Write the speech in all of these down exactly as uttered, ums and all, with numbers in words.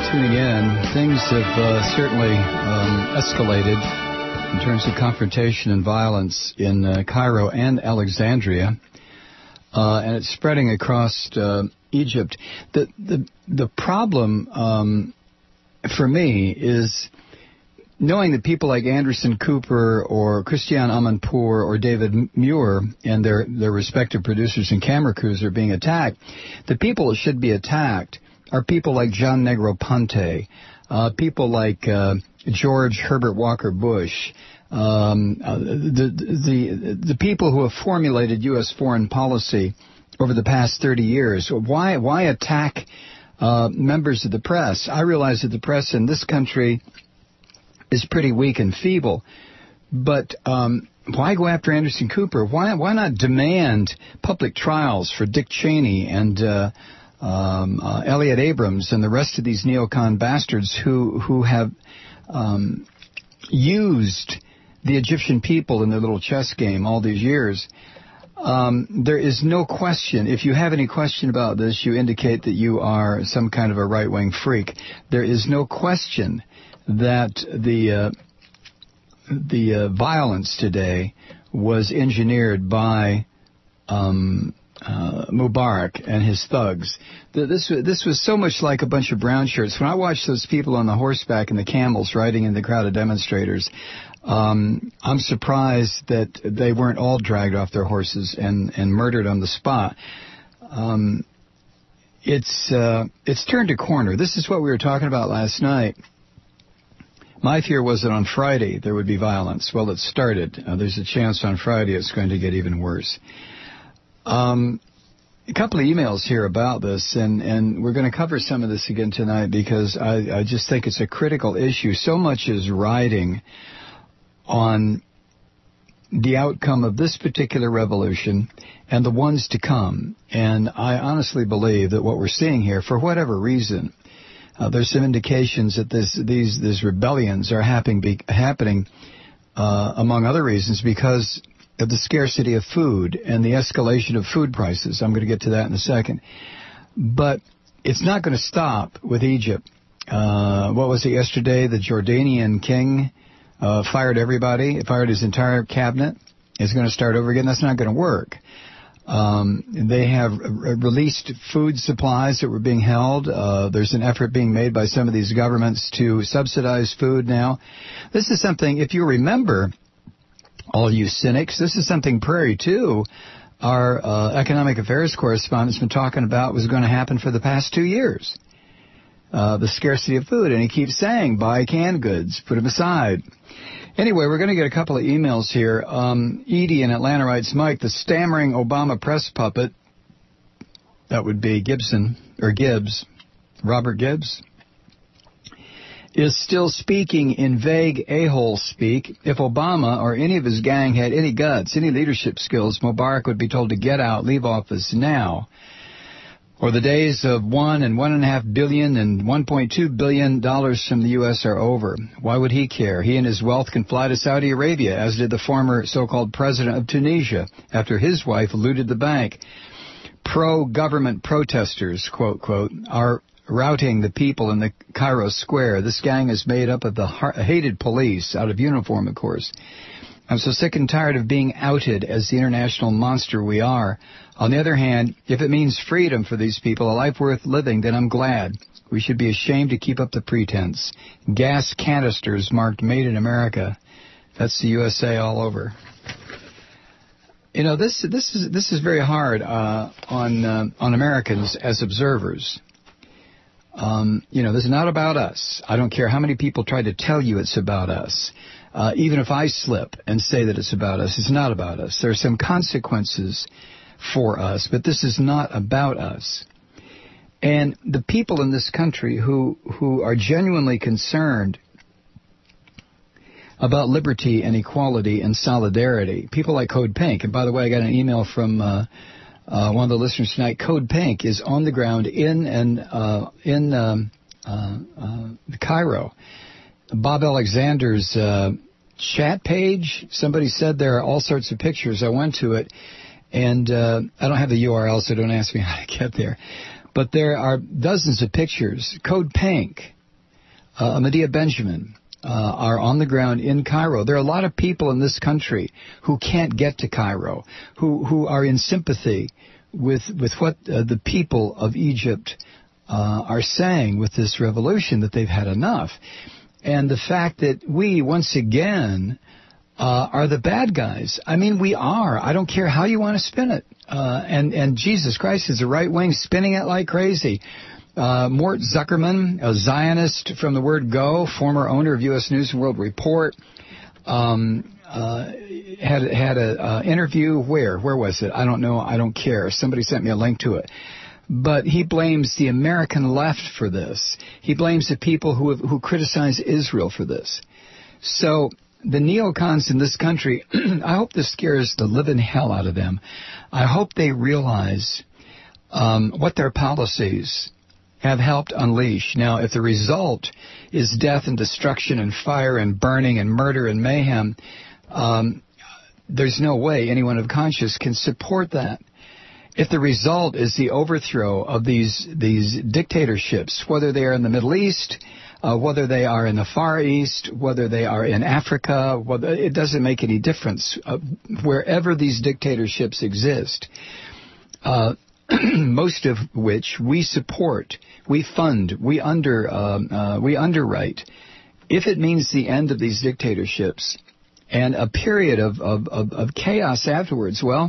tuning in. Things have uh, certainly um, escalated in terms of confrontation and violence in uh, Cairo and Alexandria, uh, and it's spreading across uh, Egypt. The the the problem um, for me is knowing that people like Anderson Cooper or Christiane Amanpour or David Muir and their their respective producers and camera crews are being attacked. The people that should be attacked are people like John Negroponte, uh, people like uh, George Herbert Walker Bush, um, uh, the, the the people who have formulated U S foreign policy over the past thirty years. Why why attack uh, members of the press? I realize that the press in this country is pretty weak and feeble, but um, why go after Anderson Cooper? Why why not demand public trials for Dick Cheney and uh, Um, uh, Elliot Abrams and the rest of these neocon bastards who who have um, used the Egyptian people in their little chess game all these years? Um, there is no question. If you have any question about this, you indicate that you are some kind of a right-wing freak. There is no question that the uh, the uh, violence today was engineered by Um, Uh, Mubarak and his thugs. This this was so much like a bunch of brown shirts. When I watched those people on the horseback and the camels riding in the crowd of demonstrators, um, I'm surprised that they weren't all dragged off their horses and, and murdered on the spot. Um, it's uh, it's turned a corner. This is what we were talking about last night. My fear was that on Friday there would be violence. Well, it started. Uh, there's a chance on Friday it's going to get even worse. Um, a couple of emails here about this, and, and we're going to cover some of this again tonight because I, I just think it's a critical issue. So much is riding on the outcome of this particular revolution and the ones to come. And I honestly believe that what we're seeing here, for whatever reason, uh, there's some indications that this, these, these rebellions are happening, be, happening uh, among other reasons, because of the scarcity of food and the escalation of food prices. I'm going to get to that in a second. But it's not going to stop with Egypt. Uh, what was it yesterday? The Jordanian king uh, fired everybody, fired his entire cabinet. It's going to start over again. That's not going to work. Um, they have re- released food supplies that were being held. Uh, there's an effort being made by some of these governments to subsidize food now. This is something, if you remember, all you cynics, this is something Prairie two, our uh, economic affairs correspondent, has been talking about was going to happen for the past two years. Uh, the scarcity of food. And he keeps saying, buy canned goods, put them aside. Anyway, we're going to get a couple of emails here. Um, Edie in Atlanta writes, Mike, the stammering Obama press puppet, that would be Gibson, or Gibbs, Robert Gibbs, is still speaking in vague a-hole speak. If Obama or any of his gang had any guts, any leadership skills, Mubarak would be told to get out, leave office now. Or the days of one and one and a half billion and one point two billion dollars from the U S are over. Why would he care? He and his wealth can fly to Saudi Arabia, as did the former so-called president of Tunisia, after his wife looted the bank. Pro-government protesters, quote, quote, are routing the people in the Cairo square. This gang is made up of the hated police, out of uniform, of course. I'm so sick and tired of being outed as the international monster we are. On the other hand, if it means freedom for these people, a life worth living, then I'm glad. We should be ashamed to keep up the pretense. Gas canisters marked Made in America. That's the U S A all over. You know, this this is this is very hard uh, on uh, on Americans as observers. Um, you know, this is not about us. I don't care how many people try to tell you it's about us. Uh, even if I slip and say that it's about us, it's not about us. There are some consequences for us, but this is not about us. And the people in this country who who are genuinely concerned about liberty and equality and solidarity, people like Code Pink. And by the way, I got an email from uh, uh, one of the listeners tonight. Code Pink is on the ground in and uh, in um, uh, uh, Cairo. Bob Alexander's uh, chat page, somebody said there are all sorts of pictures. I went to it, and uh, I don't have the U R L, so don't ask me how to get there. But there are dozens of pictures. Code Pink uh, Medea Benjamin, uh, are on the ground in Cairo. There are a lot of people in this country who can't get to Cairo, who, who are in sympathy with, with what uh, the people of Egypt uh, are saying with this revolution, that they've had enough. And the fact that we, once again, uh, are the bad guys. I mean, we are. I don't care how you want to spin it. Uh, and, and Jesus Christ is the right wing spinning it like crazy. Uh, Mort Zuckerman, a Zionist from the word go, former owner of U S News and World Report, um, uh, had had a uh, interview. Where? Where was it? I don't know. I don't care. Somebody sent me a link to it. But he blames the American left for this. He blames the people who have, who criticize Israel for this. So the neocons in this country, I hope this scares the living hell out of them. I hope they realize um, what their policies have helped unleash. Now, if the result is death and destruction and fire and burning and murder and mayhem, um, there's no way anyone of conscience can support that. If the result is the overthrow of these these dictatorships, whether they are in the Middle East, uh, whether they are in the Far East, whether they are in Africa, whether, it doesn't make any difference. Uh, wherever these dictatorships exist, uh, most of which we support, we fund, we under um, uh, we underwrite. If it means the end of these dictatorships and a period of of, of, of chaos afterwards, well.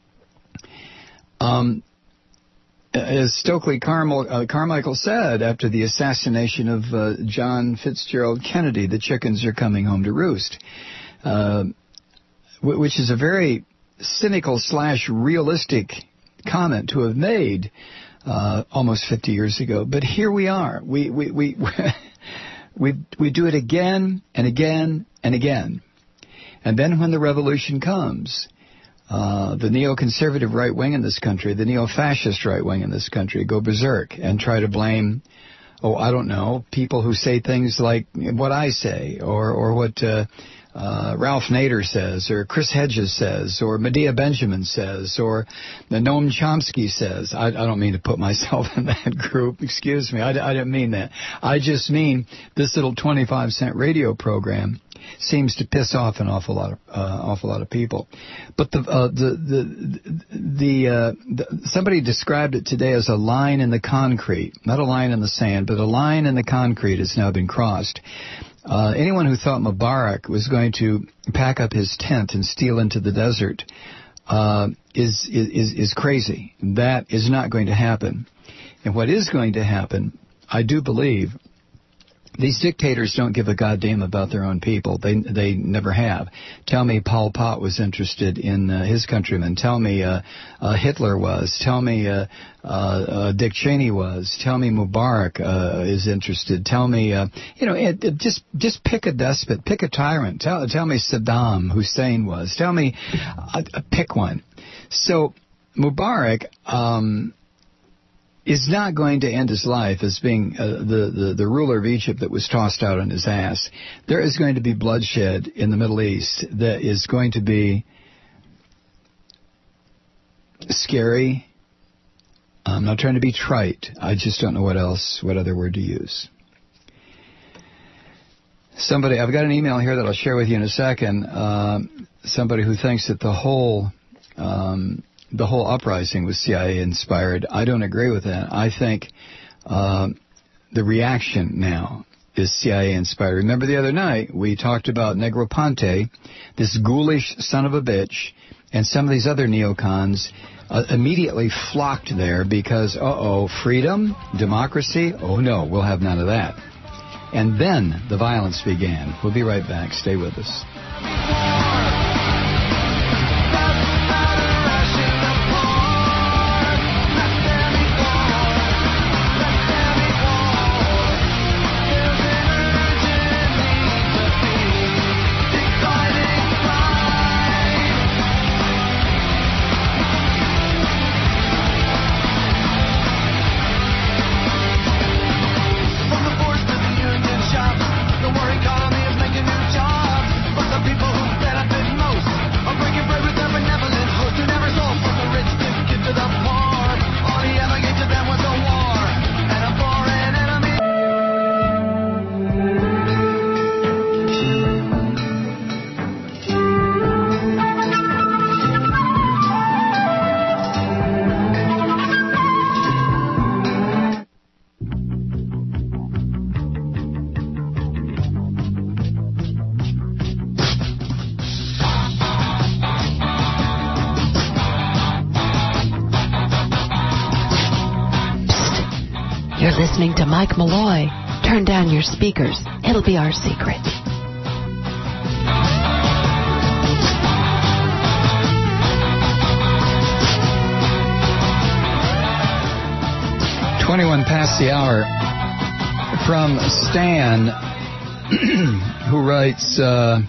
Um, as Stokely Carmichael, uh, Carmichael said after the assassination of uh, John Fitzgerald Kennedy, the chickens are coming home to roost, uh, w- which is a very cynical slash realistic comment to have made uh, almost fifty years ago. But here we are. We we we we we do it again and again and again, and then when the revolution comes. Uh, the neoconservative right wing in this country, the neo-fascist right wing in this country, go berserk and try to blame, oh, I don't know, people who say things like what I say, or or what uh, uh, Ralph Nader says, or Chris Hedges says, or Medea Benjamin says, or Noam Chomsky says. I, I don't mean to put myself in that group. Excuse me. I, I didn't mean that. I just mean this little twenty-five cent radio program seems to piss off an awful lot of uh, awful lot of people. But the uh, the the the, uh, the somebody described it today as a line in the concrete, not a line in the sand, but a line in the concrete has now been crossed. Uh, anyone who thought Mubarak was going to pack up his tent and steal into the desert uh, is is is crazy. That is not going to happen. And what is going to happen, I do believe. These dictators don't give a goddamn about their own people. They they never have. Tell me Pol Pot was interested in uh, his countrymen. Tell me uh, uh, Hitler was. Tell me uh, uh, uh, Dick Cheney was. Tell me Mubarak uh, is interested. Tell me, uh, you know, it, it just just pick a despot, pick a tyrant. Tell tell me Saddam Hussein was. Tell me, uh, pick one. So Mubarak. Um, is not going to end his life as being uh, the, the, the ruler of Egypt that was tossed out on his ass. There is going to be bloodshed in the Middle East that is going to be scary. I'm not trying to be trite. I just don't know what else, what other word to use. Somebody, I've got an email here that I'll share with you in a second. Uh, somebody who thinks that the whole... Um, The whole uprising was C I A-inspired. I don't agree with that. I think uh, the reaction now is C I A-inspired. Remember the other night, we talked about Negroponte, this ghoulish son of a bitch, and some of these other neocons uh, immediately flocked there because, uh-oh, freedom, democracy, oh no, we'll have none of that. And then the violence began. We'll be right back. Stay with us. Economy is making new jobs, but the people who listening to Mike Malloy. Turn down your speakers. It'll be our secret. twenty-one past the hour from Stan, who writes uh,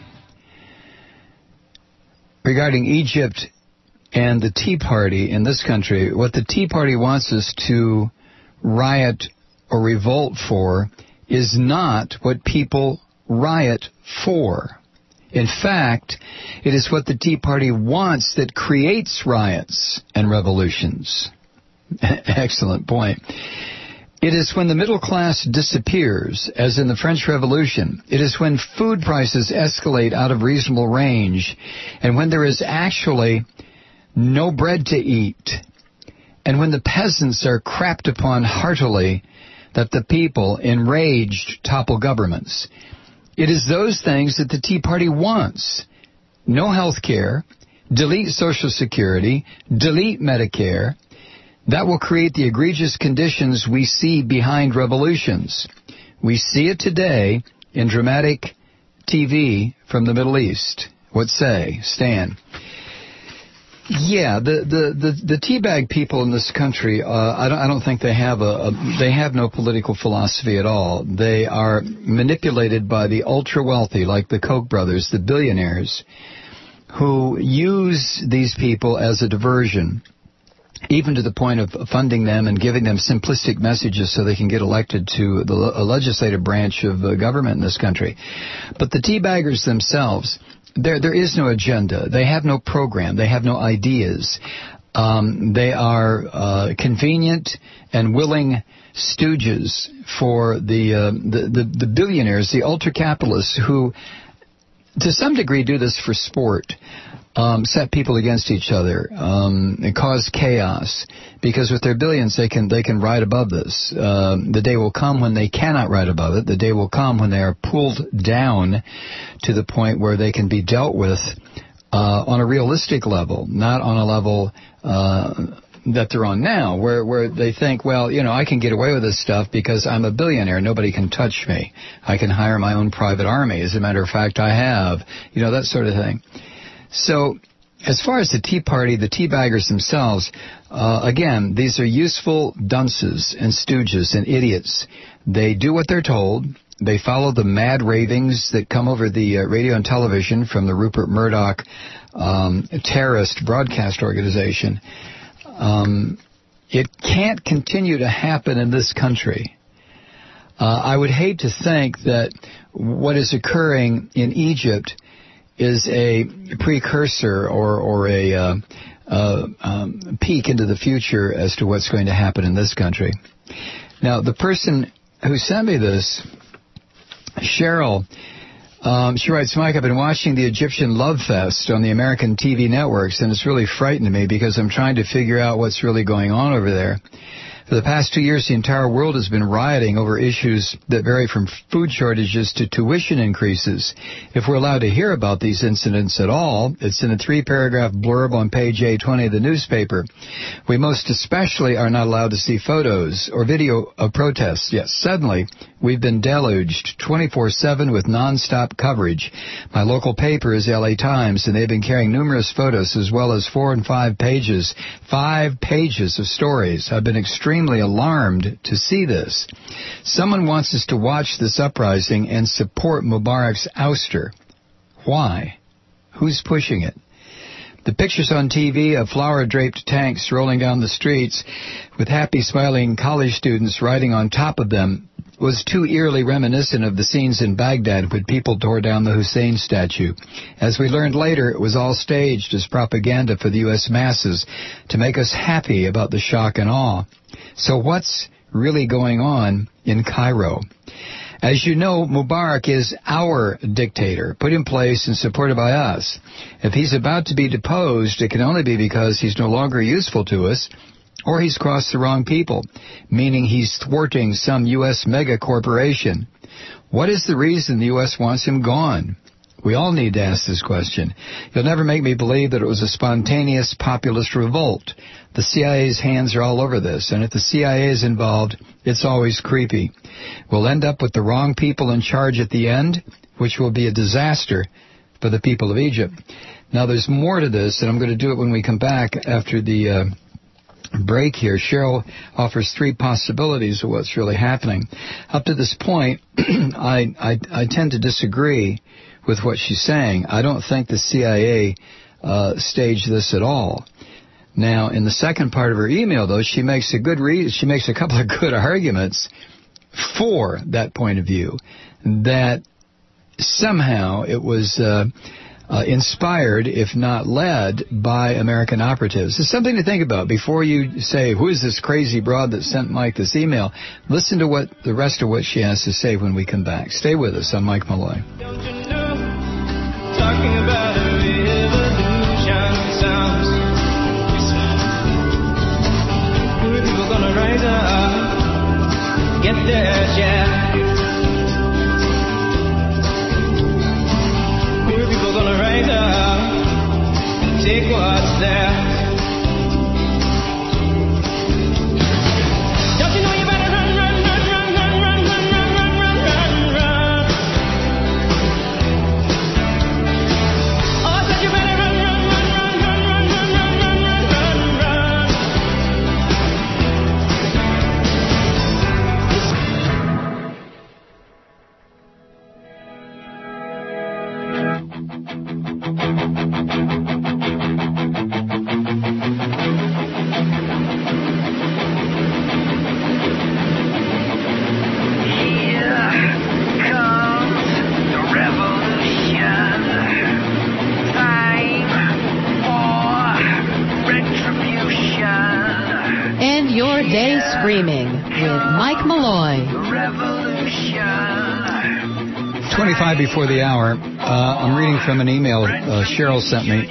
regarding Egypt and the Tea Party in this country. What the Tea Party wants us to riot or revolt for is not what people riot for. In fact, it is what the Tea Party wants that creates riots and revolutions. Excellent point. It is when the middle class disappears, as in the French Revolution. It is when food prices escalate out of reasonable range, and when there is actually no bread to eat, and when the peasants are crapped upon heartily, that the people, enraged, topple governments. It is those things that the Tea Party wants. No health care, delete Social Security, delete Medicare. That will create the egregious conditions we see behind revolutions. We see it today in dramatic T V from the Middle East. What say, Stan? Yeah, the the the, the teabag people in this country, uh, I don't I don't think they have a, a they have no political philosophy at all. They are manipulated by the ultra wealthy, like the Koch brothers, the billionaires, who use these people as a diversion, even to the point of funding them and giving them simplistic messages so they can get elected to the legislative branch of the government in this country. But the teabaggers themselves, there there is no agenda. They have no program. They have no ideas. Um, they are uh, convenient and willing stooges for the, uh, the, the, the billionaires, the ultra-capitalists who, to some degree, do this for sport. Um, set people against each other, um, and cause chaos, because with their billions they can they can ride above this. Uh, the day will come when they cannot ride above it. The day will come when they are pulled down to the point where they can be dealt with uh, on a realistic level, not on a level uh, that they're on now, where where they think, well, you know, I can get away with this stuff because I'm a billionaire. Nobody can touch me. I can hire my own private army. As a matter of fact, I have. You know, that sort of thing. So, as far as the Tea Party, the teabaggers themselves, uh, again, these are useful dunces and stooges and idiots. They do what they're told. They follow the mad ravings that come over the uh, radio and television from the Rupert Murdoch um, terrorist broadcast organization. Um, it can't continue to happen in this country. Uh, I would hate to think that what is occurring in Egypt is a precursor or, or a uh, uh, um, peek into the future as to what's going to happen in this country. Now, the person who sent me this, Cheryl, um, she writes, Mike, I've been watching the Egyptian Love Fest on the American T V networks, and it's really frightened me because I'm trying to figure out what's really going on over there. For the past two years, the entire world has been rioting over issues that vary from food shortages to tuition increases. If we're allowed to hear about these incidents at all, it's in a three-paragraph blurb on page A twenty of the newspaper. We most especially are not allowed to see photos or video of protests. Yes, suddenly, we've been deluged twenty-four seven with nonstop coverage. My local paper is L A Times, and they've been carrying numerous photos as well as four and five pages, five pages of stories. I've been extremely alarmed to see this. Someone wants us to watch this uprising and support Mubarak's ouster. Why? Who's pushing it? The pictures on T V of flower-draped tanks rolling down the streets with happy, smiling college students riding on top of them was too eerily reminiscent of the scenes in Baghdad when people tore down the Hussein statue. As we learned later, it was all staged as propaganda for the U S masses to make us happy about the shock and awe. So what's really going on in Cairo? As you know, Mubarak is our dictator, put in place and supported by us. If he's about to be deposed, it can only be because he's no longer useful to us, or he's crossed the wrong people, meaning he's thwarting some U S mega corporation. What is the reason the U S wants him gone? We all need to ask this question. You'll never make me believe that it was a spontaneous populist revolt. The C I A's hands are all over this, and if the C I A is involved, it's always creepy. We'll end up with the wrong people in charge at the end, which will be a disaster for the people of Egypt. Now, there's more to this, and I'm going to do it when we come back after the uh, break here. Cheryl offers three possibilities of what's really happening. Up to this point, I, I, I tend to disagree with what she's saying. I don't think the C I A uh, staged this at all. Now, in the second part of her email, though, she makes a good re- she makes a couple of good arguments for that point of view, that somehow it was uh, uh, inspired, if not led, by American operatives. It's something to think about before you say, who is this crazy broad that sent Mike this email? Listen to what the rest of what she has to say when we come back. Stay with us. I'm Mike Malloy. Don't you know, talking about a revolution sounds. Who are people gonna rise up, get their share? Who are people gonna rise up and take what's theirs? Don't you know you better run, run, run, run, run, run, run, run, run, run, run, run. Oh, I said you better run, run, run, run, run, run, run, run, run, run, run. End your day screaming with Mike Malloy. twenty-five before the hour. Uh, I'm reading from an email uh, Cheryl sent me.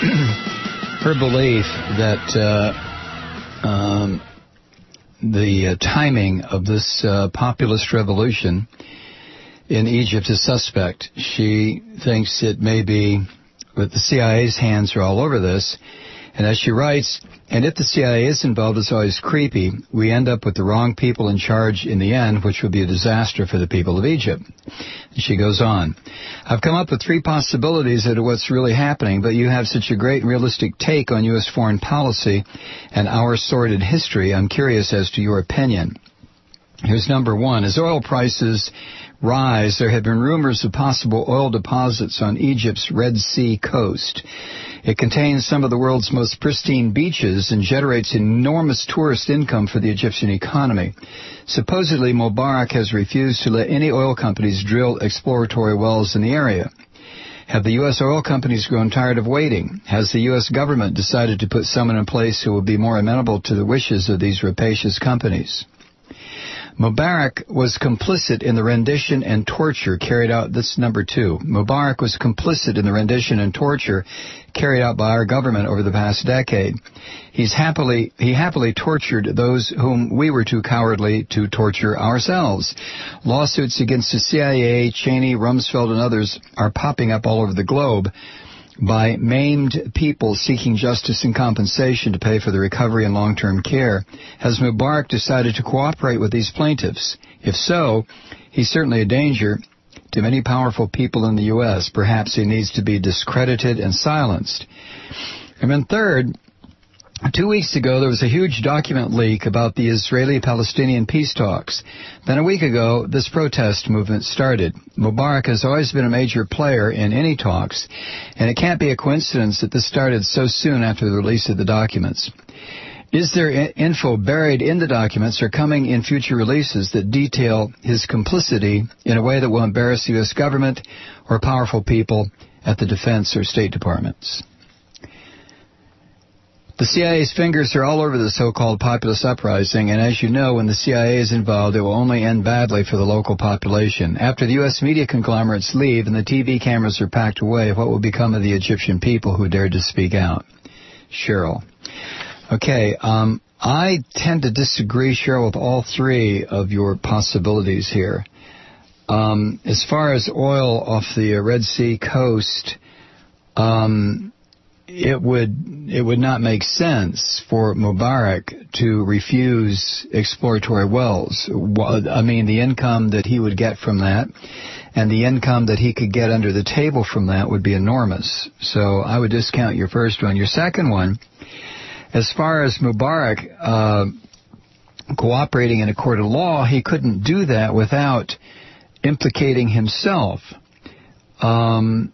Her belief that uh, um, the uh, timing of this uh, populist revolution in Egypt is suspect. She thinks it may be that the C I A's hands are all over this. And as she writes, and if the C I A is involved, it's always creepy. We end up with the wrong people in charge in the end, which would be a disaster for the people of Egypt. And she goes on, I've come up with three possibilities as to what's really happening, but you have such a great and realistic take on U S foreign policy and our sordid history. I'm curious as to your opinion. Here's number one. As oil prices rise, there have been rumors of possible oil deposits on Egypt's Red Sea coast. It contains some of the world's most pristine beaches and generates enormous tourist income for the Egyptian economy. Supposedly, Mubarak has refused to let any oil companies drill exploratory wells in the area. Have the U S oil companies grown tired of waiting? Has the U S government decided to put someone in place who will be more amenable to the wishes of these rapacious companies? Mubarak was complicit in the rendition and torture carried out, this is number two. Mubarak was complicit in the rendition and torture carried out by our government over the past decade. He's happily, he happily tortured those whom we were too cowardly to torture ourselves. Lawsuits against the C I A, Cheney, Rumsfeld, and others are popping up all over the globe by maimed people seeking justice and compensation to pay for the recovery and long-term care. Has Mubarak decided to cooperate with these plaintiffs? If so, he's certainly a danger to many powerful people in the U S. Perhaps he needs to be discredited and silenced. And then third, two weeks ago, there was a huge document leak about the Israeli-Palestinian peace talks. Then a week ago, this protest movement started. Mubarak has always been a major player in any talks, and it can't be a coincidence that this started so soon after the release of the documents. Is there info buried in the documents or coming in future releases that detail his complicity in a way that will embarrass the U S government or powerful people at the Defense or State Departments? The C I A's fingers are all over the so-called populist uprising, and as you know, when the C I A is involved, it will only end badly for the local population. After the U S media conglomerates leave and the T V cameras are packed away, what will become of the Egyptian people who dared to speak out? Cheryl. Okay, um, I tend to disagree, Cheryl, with all three of your possibilities here. Um, as far as oil off the uh, Red Sea coast, um, it would it would not make sense for Mubarak to refuse exploratory wells. I mean, the income that he would get from that and the income that he could get under the table from that would be enormous. So I would discount your first one. Your second one, as far as Mubarak uh, cooperating in a court of law, he couldn't do that without implicating himself. Um,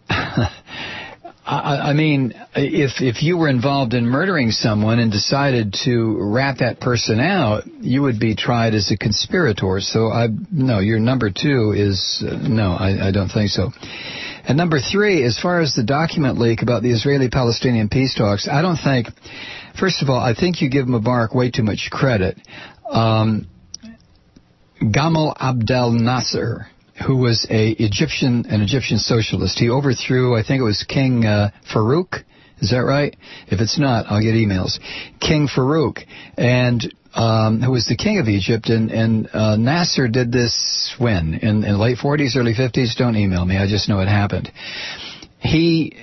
I, I mean, if if you were involved in murdering someone and decided to rat that person out, you would be tried as a conspirator. So, I no, your number two is, uh, no, I, I don't think so. And number three, as far as the document leak about the Israeli-Palestinian peace talks, I don't think, first of all, I think you give Mubarak way too much credit. Um, Gamal Abdel Nasser, who was a Egyptian, an Egyptian socialist. He overthrew, I think it was King uh, Farouk. Is that right? If it's not, I'll get emails. King Farouk, and um, who was the king of Egypt, and, and uh, Nasser did this when? In, in late forties, early fifties? Don't email me. I just know it happened. He,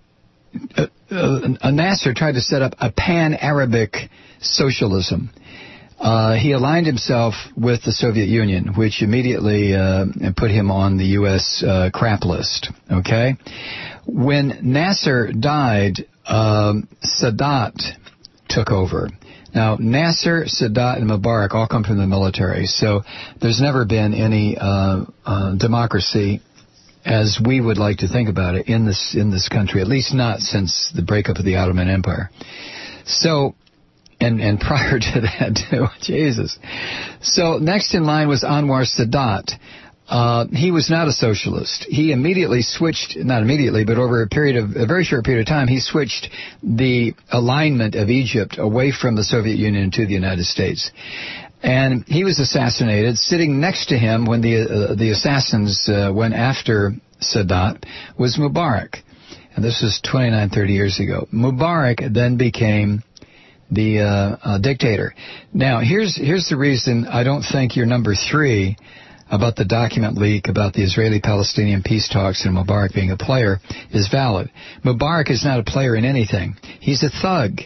uh, uh, Nasser tried to set up a pan-Arabic socialism. Uh, he aligned himself with the Soviet Union, which immediately uh, put him on the U S uh, crap list. Okay? When Nasser died, um, Sadat took over. Now, Nasser, Sadat, and Mubarak all come from the military, so there's never been any uh, uh, democracy as we would like to think about it in this in this country, at least not since the breakup of the Ottoman Empire. So. And, and prior to that, too. Jesus. So next in line was Anwar Sadat. Uh, he was not a socialist. He immediately switched, not immediately, but over a period of, a very short period of time, he switched the alignment of Egypt away from the Soviet Union to the United States. And he was assassinated. Sitting next to him when the, uh, the assassins uh, went after Sadat was Mubarak. And this was twenty-nine, thirty years ago. Mubarak then became the uh, uh, dictator. Now, here's here's the reason I don't think your number three about the document leak about the Israeli-Palestinian peace talks and Mubarak being a player is valid. Mubarak is not a player in anything. He's a thug.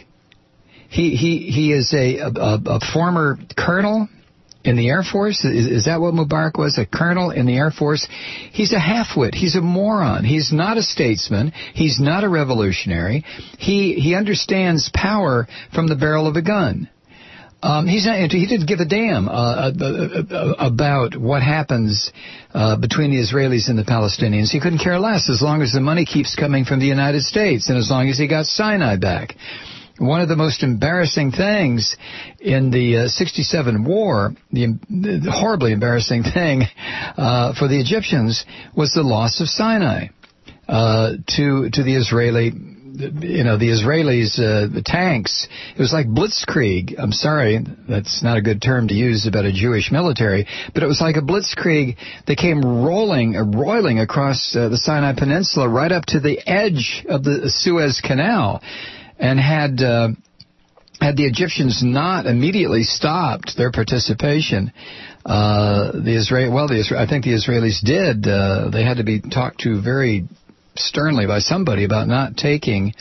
He he he is a a, a former colonel in the Air Force. Is, is that what Mubarak was? A colonel in the Air Force? He's a halfwit. He's a moron. He's not a statesman. He's not a revolutionary. He he understands power from the barrel of a gun. Um, he's not. He didn't give a damn uh, uh, about what happens uh, between the Israelis and the Palestinians. He couldn't care less as long as the money keeps coming from the United States and as long as he got Sinai back. One of the most embarrassing things in the uh, sixty-seven war, the, the horribly embarrassing thing uh, for the Egyptians was the loss of Sinai uh, to to the Israeli, you know, the Israelis, uh, the tanks. It was like blitzkrieg. I'm sorry, that's not a good term to use about a Jewish military, but it was like a blitzkrieg. They came rolling, uh, roiling across uh, the Sinai Peninsula right up to the edge of the Suez Canal. And had uh, had the Egyptians not immediately stopped their participation, uh, the Israel well, the Isra- I think the Israelis did. Uh, they had to be talked to very sternly by somebody about not taking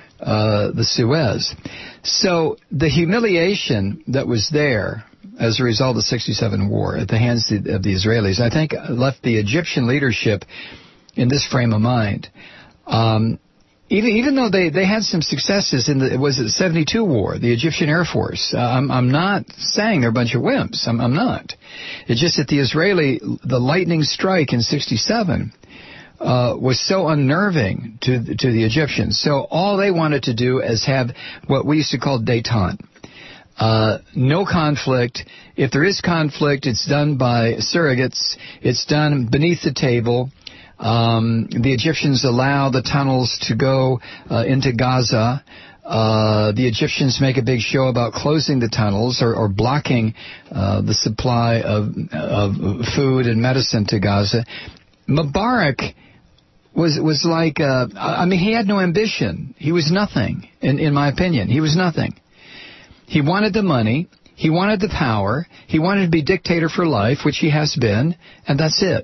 uh, the Suez. So the humiliation that was there as a result of the sixty-seven war at the hands of the, of the Israelis, I think, left the Egyptian leadership in this frame of mind. Um, Even even though they, they had some successes in the it was the seventy-two war, the Egyptian Air Force. Uh, I'm I'm not saying they're a bunch of wimps. I'm I'm not. It's just that the Israeli the lightning strike in sixty-seven uh, was so unnerving to to the Egyptians. So all they wanted to do is have what we used to call détente. Uh, no conflict. If there is conflict, it's done by surrogates. It's done beneath the table. Um, the Egyptians allow the tunnels to go uh, into Gaza. Uh, the Egyptians make a big show about closing the tunnels or, or blocking uh, the supply of, of food and medicine to Gaza. Mubarak was was like, uh, I mean, he had no ambition. He was nothing, in, in my opinion. He was nothing. He wanted the money. He wanted the power. He wanted to be dictator for life, which he has been, and that's it.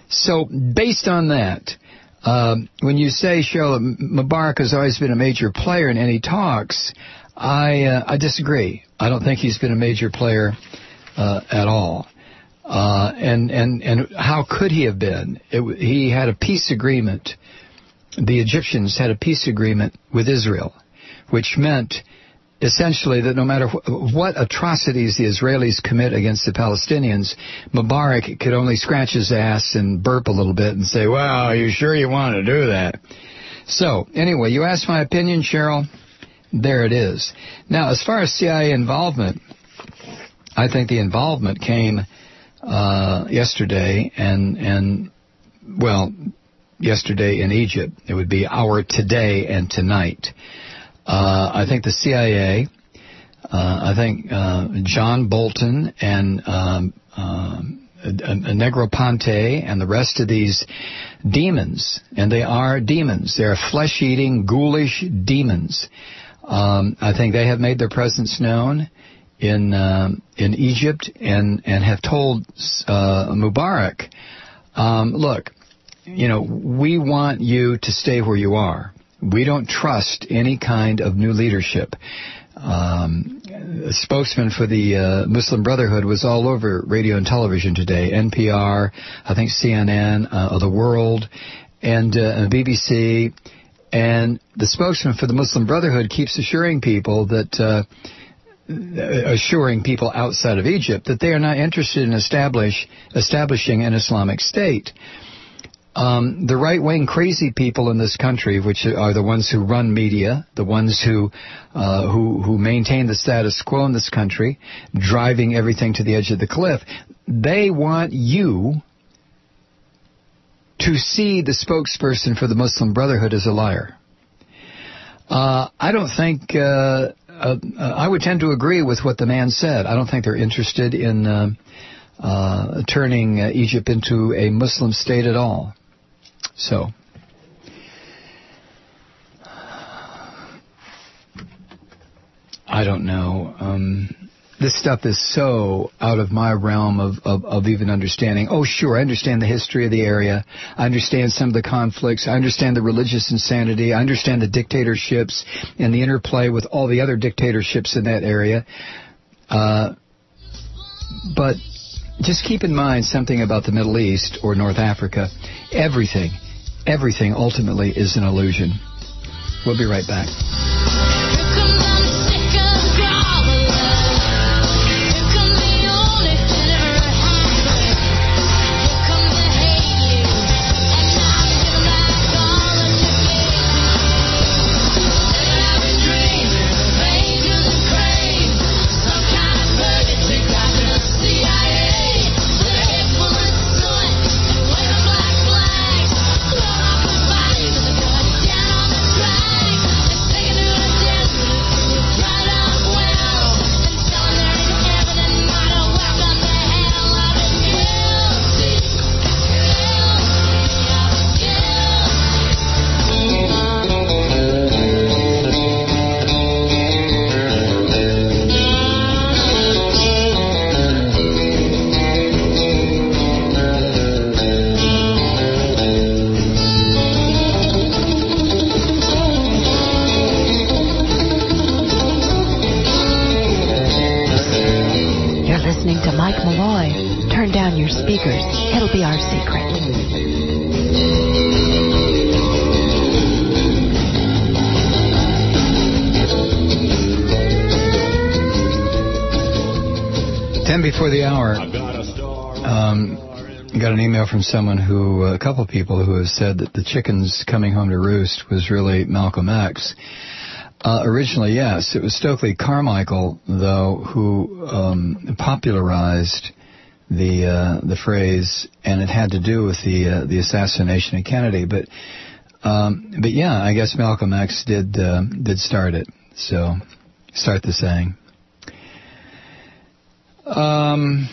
So based on that, um, when you say, Cheryl, Mubarak has always been a major player in any talks, I uh, I disagree. I don't think he's been a major player uh, at all. Uh, and, and, and how could he have been? It, he had a peace agreement. The Egyptians had a peace agreement with Israel, which meant essentially that no matter wh- what atrocities the Israelis commit against the Palestinians, Mubarak could only scratch his ass and burp a little bit and say, well, are you sure you want to do that? So, anyway, you asked my opinion, Cheryl. There it is. Now, as far as C I A involvement, I think the involvement came uh, yesterday and, and, well, yesterday in Egypt. It would be our today and tonight. Uh, I think the C I A, uh, I think uh, John Bolton and um, uh, Negroponte and the rest of these demons, and they are demons. They're flesh-eating, ghoulish demons. Um, I think they have made their presence known in um, in Egypt and, and have told uh, Mubarak, um, look, you know, we want you to stay where you are. We don't trust any kind of new leadership. Um, a spokesman for the uh, Muslim Brotherhood was all over radio and television today. N P R, I think C N N, uh, The World, and uh, B B C. And the spokesman for the Muslim Brotherhood keeps assuring people that, uh, assuring people outside of Egypt that they are not interested in establish establishing an Islamic State. Um, the right-wing crazy people in this country, which are the ones who run media, the ones who, uh, who, who maintain the status quo in this country, driving everything to the edge of the cliff, they want you to see the spokesperson for the Muslim Brotherhood as a liar. Uh, I don't think, uh, uh, I would tend to agree with what the man said. I don't think they're interested in, uh, uh, turning uh, Egypt into a Muslim state at all. So, I don't know. Um, this stuff is so out of my realm of, of, of even understanding. Oh, sure, I understand the history of the area. I understand some of the conflicts. I understand the religious insanity. I understand the dictatorships and the interplay with all the other dictatorships in that area. Uh, but just keep in mind something about the Middle East or North Africa. Everything, everything ultimately is an illusion. We'll be right back. Speakers. It'll be our secret. Ten before the hour. Um, got an email from someone who, a couple of people who have said that the chickens coming home to roost was really Malcolm X. Uh, originally, yes, it was Stokely Carmichael, though, who um, popularized the uh, the phrase, and it had to do with the uh, the assassination of Kennedy. But um, but yeah, I guess Malcolm X did uh, did start it. So start the saying. Um,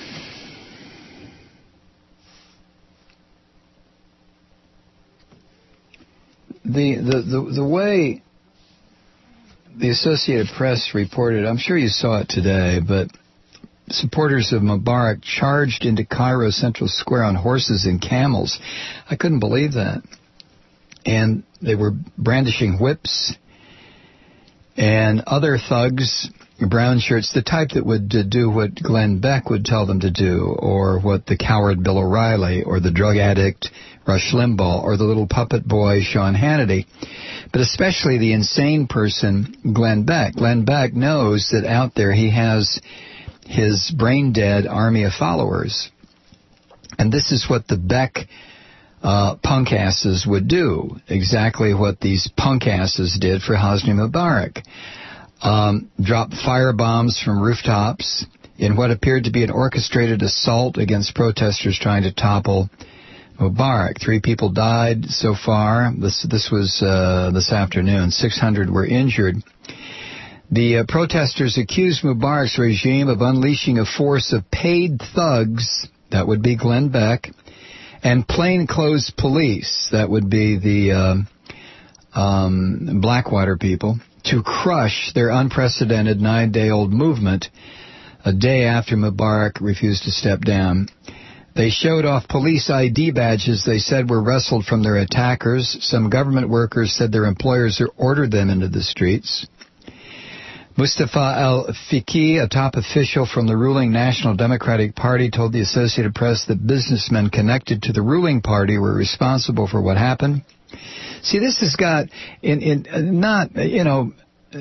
the the the the way the Associated Press reported, I'm sure you saw it today, but supporters of Mubarak charged into Cairo Central Square on horses and camels. I couldn't believe that. And they were brandishing whips and other thugs, brown shirts, the type that would uh, do what Glenn Beck would tell them to do, or what the coward Bill O'Reilly, or the drug addict Rush Limbaugh, or the little puppet boy Sean Hannity, but especially the insane person Glenn Beck. Glenn Beck knows that out there he has his brain-dead army of followers. And this is what the Beck uh, punk asses would do, exactly what these punk asses did for Hosni Mubarak. Um, dropped firebombs from rooftops in what appeared to be an orchestrated assault against protesters trying to topple Mubarak. Three people died so far. This this was uh, this afternoon. six hundred were injured. The uh, protesters accused Mubarak's regime of unleashing a force of paid thugs, that would be Glenn Beck, and plainclothes police, that would be the uh, um, Blackwater people, to crush their unprecedented nine-day-old movement a day after Mubarak refused to step down. They showed off police I D badges they said were wrestled from their attackers. Some government workers said their employers ordered them into the streets. Mustafa al-Fiqi, a top official from the ruling National Democratic Party, told the Associated Press that businessmen connected to the ruling party were responsible for what happened. See, this has got, in, in not, you know,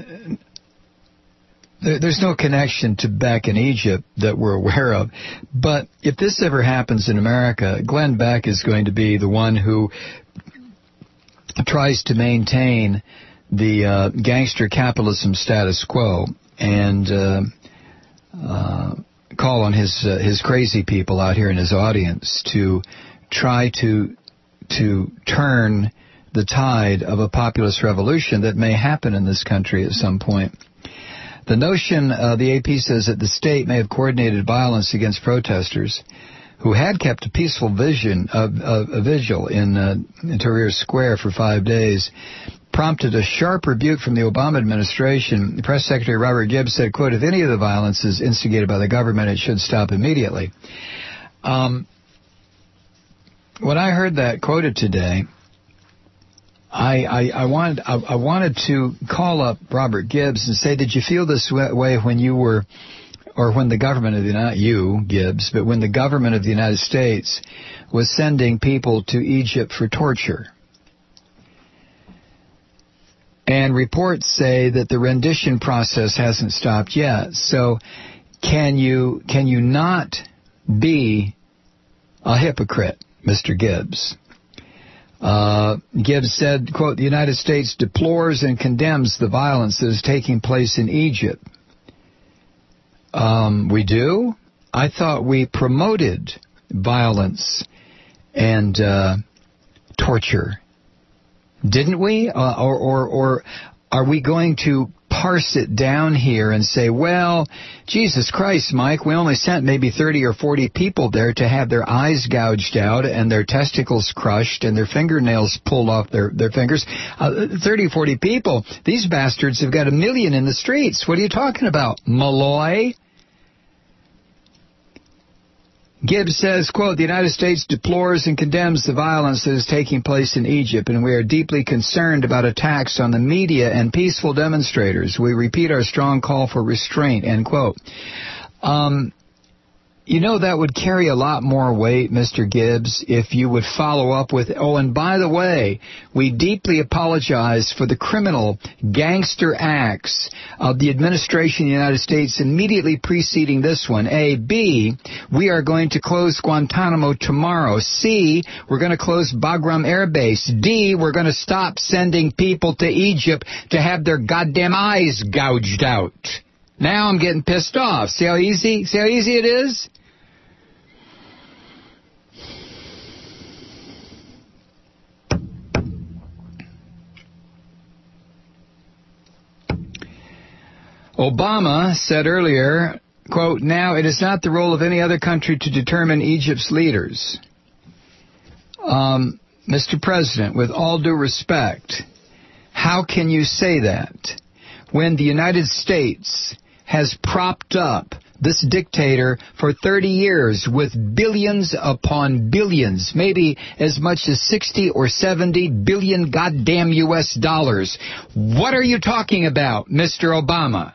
there, there's no connection to Beck in Egypt that we're aware of. But if this ever happens in America, Glenn Beck is going to be the one who tries to maintain the uh, gangster capitalism status quo and uh, uh, call on his uh, his crazy people out here in his audience to try to to turn the tide of a populist revolution that may happen in this country at some point. The notion, uh, the A P says, that the state may have coordinated violence against protesters who had kept a peaceful vision of, of a vigil in, uh, in Tahrir Square for five days, prompted a sharp rebuke from the Obama administration. Press Secretary Robert Gibbs said, quote, if any of the violence is instigated by the government, it should stop immediately. Um, when I heard that quoted today, I, I, I wanted I, I wanted to call up Robert Gibbs and say, did you feel this way when you were, or when the government of the, not you, Gibbs, but when the government of the United States was sending people to Egypt for torture? And reports say that the rendition process hasn't stopped yet. So can you can you not be a hypocrite, Mister Gibbs? Uh, Gibbs said, quote, the United States deplores and condemns the violence that is taking place in Egypt. Um, we do? I thought we promoted violence and uh, torture. Didn't we? Uh, or, or, or are we going to parse it down here and say, well, Jesus Christ, Mike, we only sent maybe thirty or forty people there to have their eyes gouged out and their testicles crushed and their fingernails pulled off their, their fingers. Uh, thirty, forty people. These bastards have got a million in the streets. What are you talking about, Malloy? Gibbs says, quote, the United States deplores and condemns the violence that is taking place in Egypt, and we are deeply concerned about attacks on the media and peaceful demonstrators. We repeat our strong call for restraint, end quote. Um, you know, that would carry a lot more weight, Mister Gibbs, if you would follow up with, oh, and by the way, we deeply apologize for the criminal gangster acts of the administration of the United States immediately preceding this one. A. B, we are going to close Guantanamo tomorrow. C, we're going to close Bagram Air Base. D, we're going to stop sending people to Egypt to have their goddamn eyes gouged out. Now I'm getting pissed off. See how easy, see how easy it is? Obama said earlier, quote, now it is not the role of any other country to determine Egypt's leaders. Um, Mister President, with all due respect, how can you say that when the United States has propped up this dictator for thirty years with billions upon billions, maybe as much as sixty or seventy billion goddamn U S dollars. What are you talking about, Mister Obama?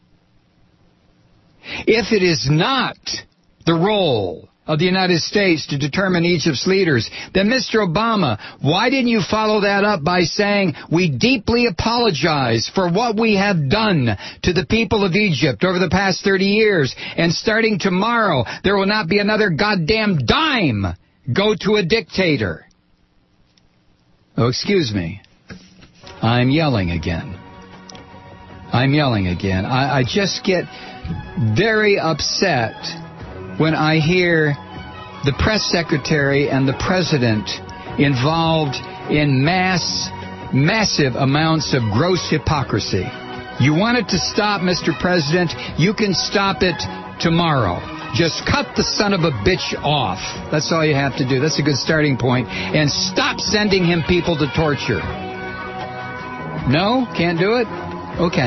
If it is not the role of the United States to determine Egypt's leaders, then Mister Obama, why didn't you follow that up by saying, we deeply apologize for what we have done to the people of Egypt over the past thirty years, and starting tomorrow, there will not be another goddamn dime go to a dictator? Oh, excuse me. I'm yelling again. I'm yelling again. I, I just get very upset when I hear the press secretary and the president involved in mass, massive amounts of gross hypocrisy. You want it to stop, Mister President? You can stop it tomorrow. Just cut the son of a bitch off. That's all you have to do. That's a good starting point. And stop sending him people to torture. No? Can't do it? Okay.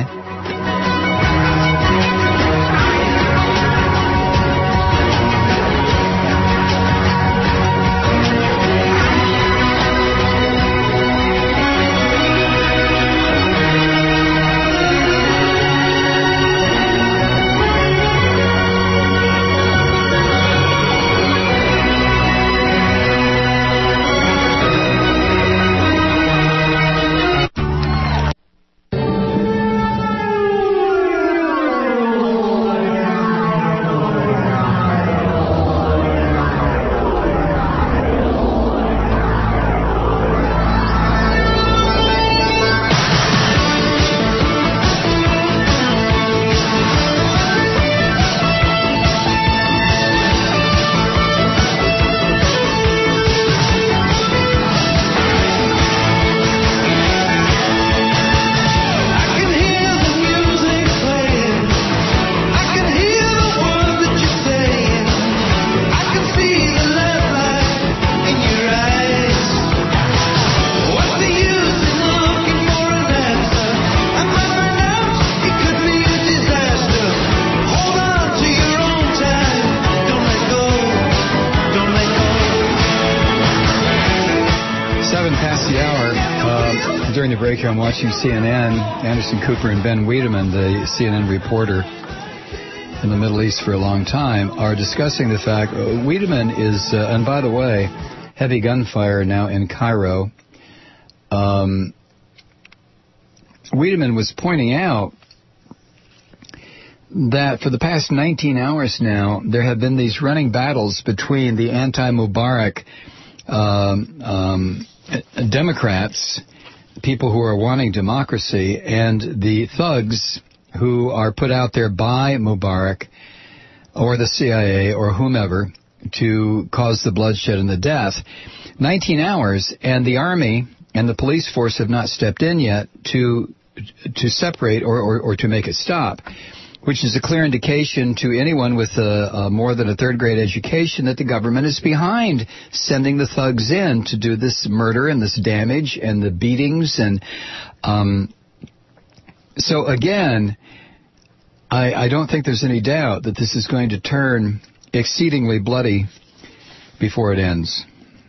Here I'm watching C N N. Anderson Cooper and Ben Wiedemann, the C N N reporter in the Middle East for a long time, are discussing the fact uh, Wiedemann is, uh, and by the way, heavy gunfire now in Cairo. Um, Wiedemann was pointing out that for the past nineteen hours now, there have been these running battles between the anti-Mubarak um, um, Democrats, people who are wanting democracy, and the thugs who are put out there by Mubarak or the C I A or whomever to cause the bloodshed and the death. nineteen hours, and the army and the police force have not stepped in yet to to separate or, or, or to make it stop, which is a clear indication to anyone with a, a more than a third grade education that the government is behind sending the thugs in to do this murder and this damage and the beatings. And um, so, again, I, I don't think there's any doubt that this is going to turn exceedingly bloody before it ends.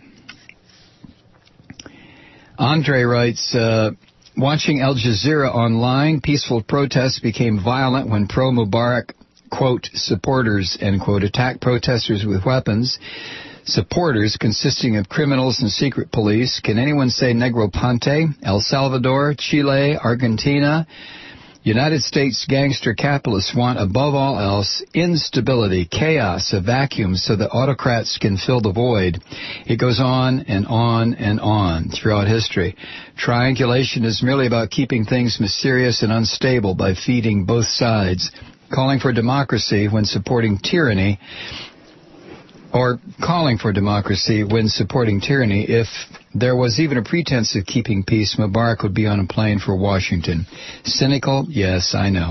Andre writes, uh, watching Al Jazeera online, peaceful protests became violent when pro-Mubarak, quote, supporters, end quote, attacked protesters with weapons. Supporters consisting of criminals and secret police. Can anyone say Negroponte, El Salvador, Chile, Argentina? United States gangster capitalists want, above all else, instability, chaos, a vacuum so that autocrats can fill the void. It goes on and on and on throughout history. Triangulation is merely about keeping things mysterious and unstable by feeding both sides. Calling for democracy when supporting tyranny, or calling for democracy when supporting tyranny. If there was even a pretense of keeping peace, Mubarak would be on a plane for Washington. Cynical? Yes, I know.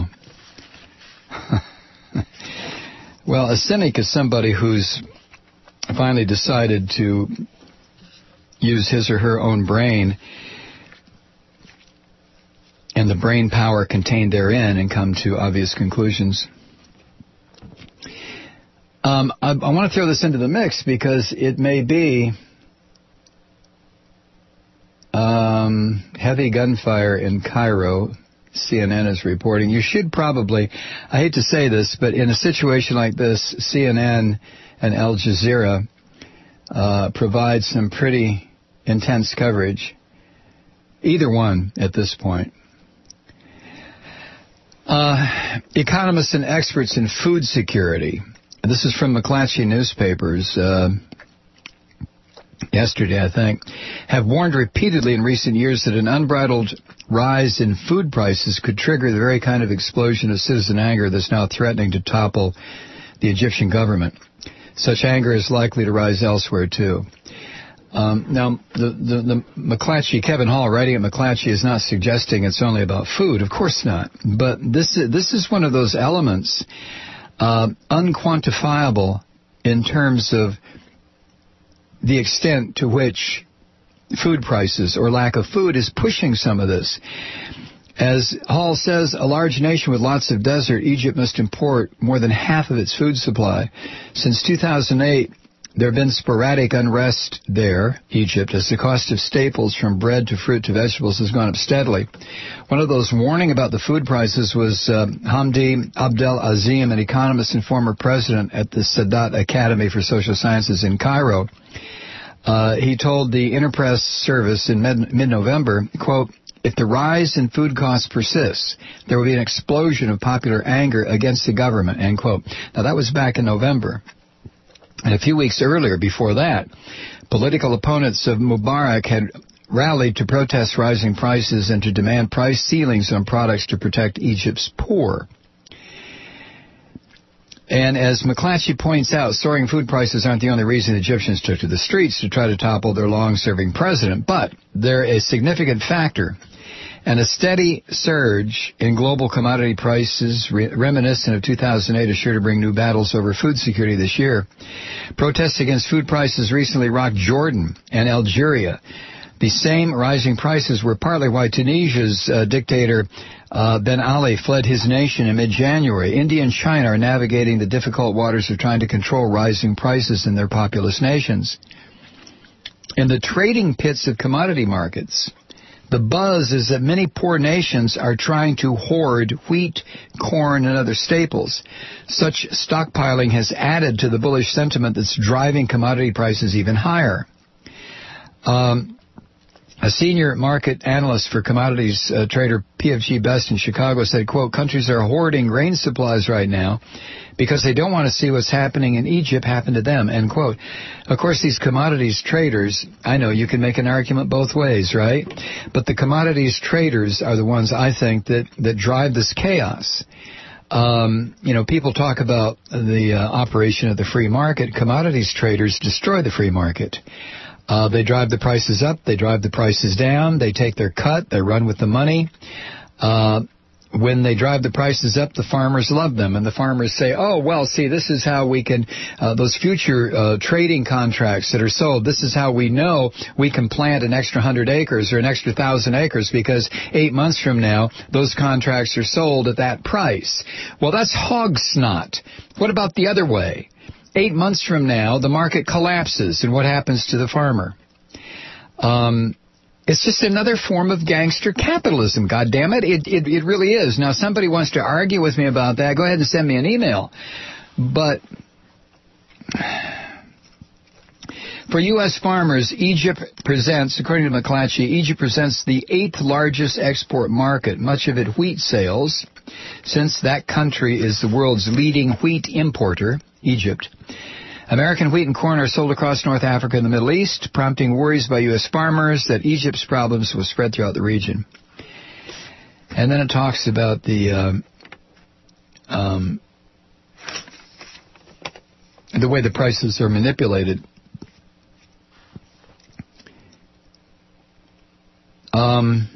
Well, a cynic is somebody who's finally decided to use his or her own brain and the brain power contained therein and come to obvious conclusions. Um, I, I want to throw this into the mix because it may be um, heavy gunfire in Cairo. C N N is reporting. You should probably, I hate to say this, but in a situation like this, C N N and Al Jazeera uh, provide some pretty intense coverage. Either one at this point. Uh, economists and experts in food security. This is from McClatchy newspapers. Uh, yesterday, I think, have warned repeatedly in recent years that an unbridled rise in food prices could trigger the very kind of explosion of citizen anger that's now threatening to topple the Egyptian government. Such anger is likely to rise elsewhere, too. Um, now, the, the, the McClatchy, Kevin Hall, writing at McClatchy, is not suggesting it's only about food. Of course not. But this is, this is one of those elements, uh, unquantifiable in terms of the extent to which food prices or lack of food is pushing some of this. As Hall says, a large nation with lots of desert, Egypt must import more than half of its food supply. Since two thousand eight, there have been sporadic unrest there, Egypt, as the cost of staples from bread to fruit to vegetables has gone up steadily. One of those warning about the food prices was uh, Hamdi Abdel Azim, an economist and former president at the Sadat Academy for Social Sciences in Cairo. Uh, he told the Interpress service in mid- mid-November, quote, "If the rise in food costs persists, there will be an explosion of popular anger against the government," end quote. Now, that was back in November. And a few weeks earlier, before that, political opponents of Mubarak had rallied to protest rising prices and to demand price ceilings on products to protect Egypt's poor. And as McClatchy points out, soaring food prices aren't the only reason Egyptians took to the streets to try to topple their long-serving president, but they're a significant factor. And a steady surge in global commodity prices, re- reminiscent of two thousand eight, is sure to bring new battles over food security this year. Protests against food prices recently rocked Jordan and Algeria. The same rising prices were partly why Tunisia's uh, dictator uh, Ben Ali fled his nation in mid-January. India and China are navigating the difficult waters of trying to control rising prices in their populous nations. In the trading pits of commodity markets, the buzz is that many poor nations are trying to hoard wheat, corn, and other staples. Such stockpiling has added to the bullish sentiment that's driving commodity prices even higher. Um, a senior market analyst for commodities uh, trader P F G Best in Chicago said, quote, "Countries are hoarding grain supplies right now because they don't want to see what's happening in Egypt happen to them," end quote. Of course, these commodities traders, I know you can make an argument both ways, right? But the commodities traders are the ones, I think, that, that drive this chaos. Um, you know, people talk about the uh, operation of the free market. Commodities traders destroy the free market. Uh, they drive the prices up, they drive the prices down, they take their cut, they run with the money. Uh, when they drive the prices up, the farmers love them, and the farmers say, oh, well, see, this is how we can, uh, those future uh, trading contracts that are sold, this is how we know we can plant an extra hundred acres or an extra thousand acres because eight months from now, those contracts are sold at that price. Well, that's hog snot. What about the other way? Eight months from now, the market collapses, and what happens to the farmer? Um, it's just another form of gangster capitalism, goddammit. It, it, it really is. Now, somebody wants to argue with me about that, go ahead and send me an email. But for U S farmers, Egypt presents, according to McClatchy, Egypt presents the eighth largest export market, much of it wheat sales, since that country is the world's leading wheat importer, Egypt. American wheat and corn are sold across North Africa and the Middle East, prompting worries by U S farmers that Egypt's problems will spread throughout the region. And then it talks about the um, um, the way the prices are manipulated. Um,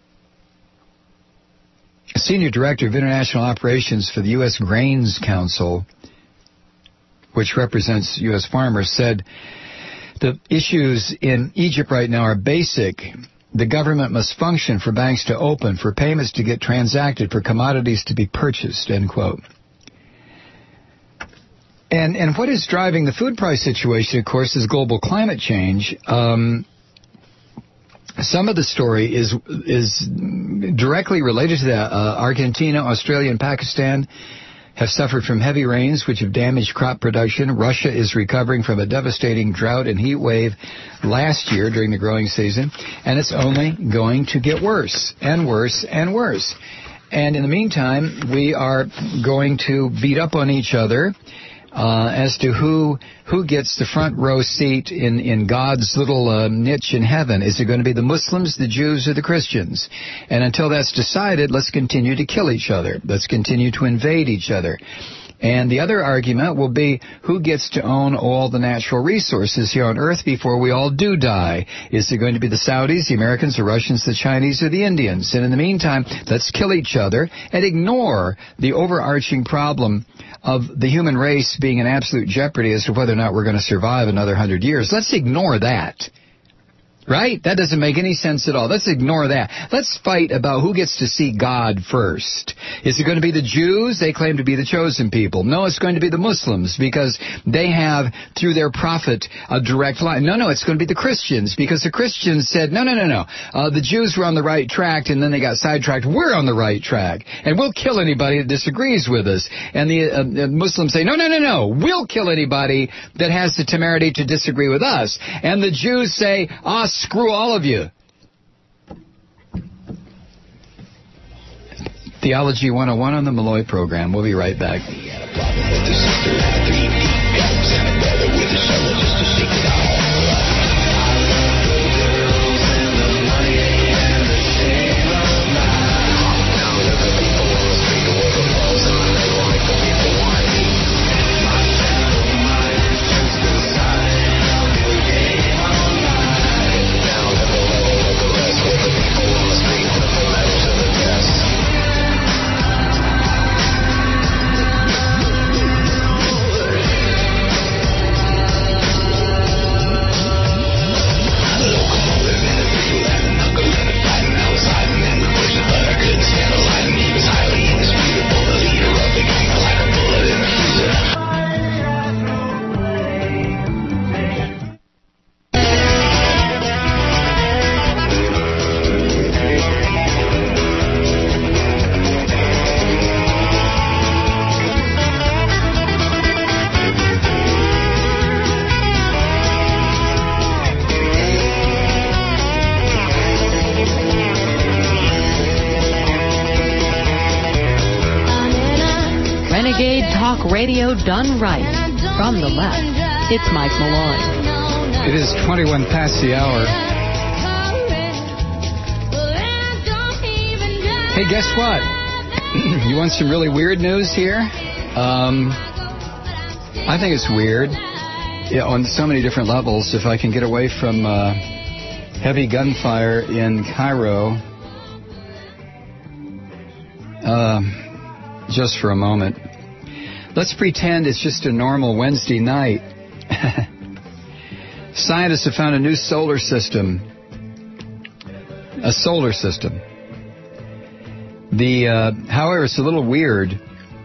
Senior Director of International Operations for the U S Grains Council, which represents U S farmers, said the issues in Egypt right now are basic. The government must function for banks to open, for payments to get transacted, for commodities to be purchased, end quote. And and what is driving the food price situation, of course, is global climate change. Um, some of the story is is directly related to that. Uh, Argentina, Australia, and Pakistan have suffered from heavy rains, which have damaged crop production. Russia is recovering from a devastating drought and heat wave last year during the growing season, and it's only going to get worse and worse and worse. And in the meantime, we are going to beat up on each other uh, as to who who gets the front row seat in, in God's little uh, niche in heaven. Is it going to be the Muslims, the Jews, or the Christians? And until that's decided, let's continue to kill each other. Let's continue to invade each other. And the other argument will be who gets to own all the natural resources here on Earth before we all do die. Is it going to be the Saudis, the Americans, the Russians, the Chinese, or the Indians? And in the meantime, let's kill each other and ignore the overarching problem of the human race being in absolute jeopardy as to whether or not we're going to survive another hundred years. Let's ignore that. Right? That doesn't make any sense at all. Let's ignore that. Let's fight about who gets to see God first. Is it going to be the Jews? They claim to be the chosen people. No, it's going to be the Muslims because they have, through their prophet, a direct line. No, no, it's going to be the Christians because the Christians said, no, no, no, no. Uh, the Jews were on the right track and then they got sidetracked. We're on the right track and we'll kill anybody that disagrees with us. And the, uh, the Muslims say, no, no, no, no. We'll kill anybody that has the temerity to disagree with us. And the Jews say, ah, oh, screw all of you. Theology one oh one on the Malloy program. We'll be right back. Radio done right. From the left, it's Mike Malloy. It is twenty-one past the hour. Hey, guess what? You want some really weird news here? Um, I think it's weird yeah, on so many different levels. If I can get away from uh, heavy gunfire in Cairo uh, just for a moment. Let's pretend it's just a normal Wednesday night. Scientists have found a new solar system. A solar system. The, uh, however, it's a little weird.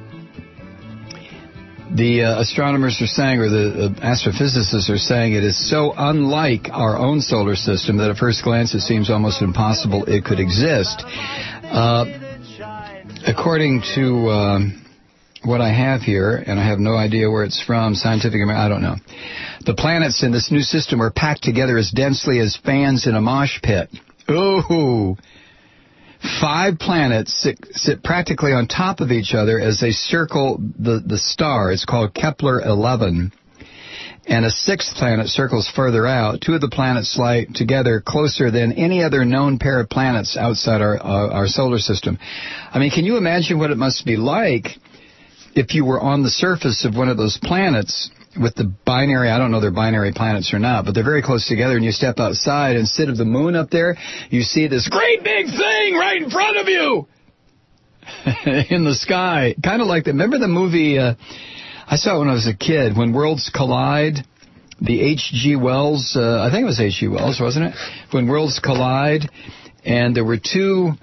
The uh, astronomers are saying, or the uh, astrophysicists are saying, it is so unlike our own solar system that at first glance it seems almost impossible it could exist. Uh, according to... Uh, what I have here, and I have no idea where it's from, Scientific American, I don't know. The planets in this new system are packed together as densely as fans in a mosh pit. Ooh! Five planets sit, sit practically on top of each other as they circle the, the star. It's called Kepler eleven. And a sixth planet circles further out. Two of the planets lie together closer than any other known pair of planets outside our, uh, our solar system. I mean, can you imagine what it must be like if you were on the surface of one of those planets with the binary, I don't know if they're binary planets or not, but they're very close together, and you step outside, and instead of the moon up there, you see this great big thing right in front of you in the sky. Kind of like that. Remember the movie, uh, I saw it when I was a kid, When Worlds Collide? The H G Wells, uh, I think it was H G Wells, wasn't it? When Worlds Collide, and there were two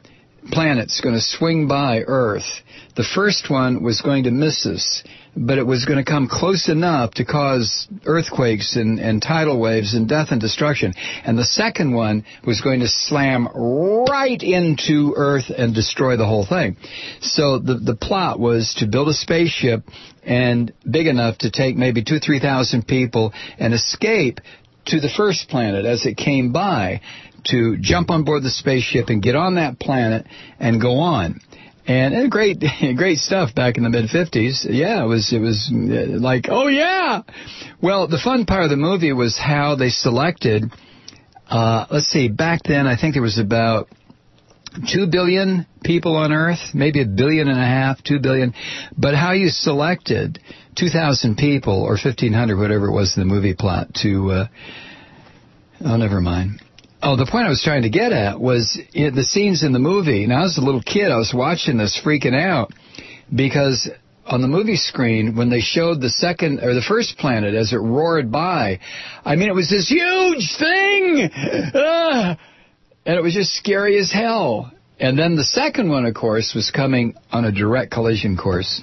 planets going to swing by Earth. The first one was going to miss us, but it was going to come close enough to cause earthquakes and, and tidal waves and death and destruction. And the second one was going to slam right into Earth and destroy the whole thing. So the, the plot was to build a spaceship and big enough to take maybe two, three thousand people and escape to the first planet as it came by, to jump on board the spaceship and get on that planet and go on. And uh, great, great stuff back in the mid fifties. Yeah, it was, it was uh, like, oh yeah. Well, the fun part of the movie was how they selected. Uh, let's see, back then I think there was about two billion people on Earth, maybe a billion and a half, two billion. But how you selected two thousand people or fifteen hundred, whatever it was in the movie plot, to. Uh, oh, never mind. Oh, the point I was trying to get at was in the scenes in the movie. Now, as a little kid, I was watching this freaking out because on the movie screen, when they showed the second or the first planet as it roared by, I mean, it was this huge thing. Ah, and it was just scary as hell. And then the second one, of course, was coming on a direct collision course.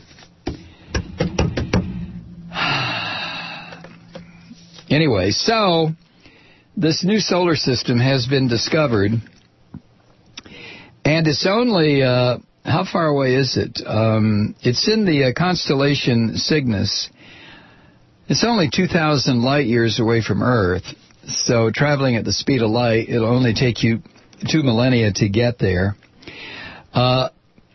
Anyway, so this new solar system has been discovered, and it's only, uh, how far away is it? Um, it's in the uh, constellation Cygnus. It's only two thousand light years away from Earth, so traveling at the speed of light, it'll only take you two millennia to get there. Uh,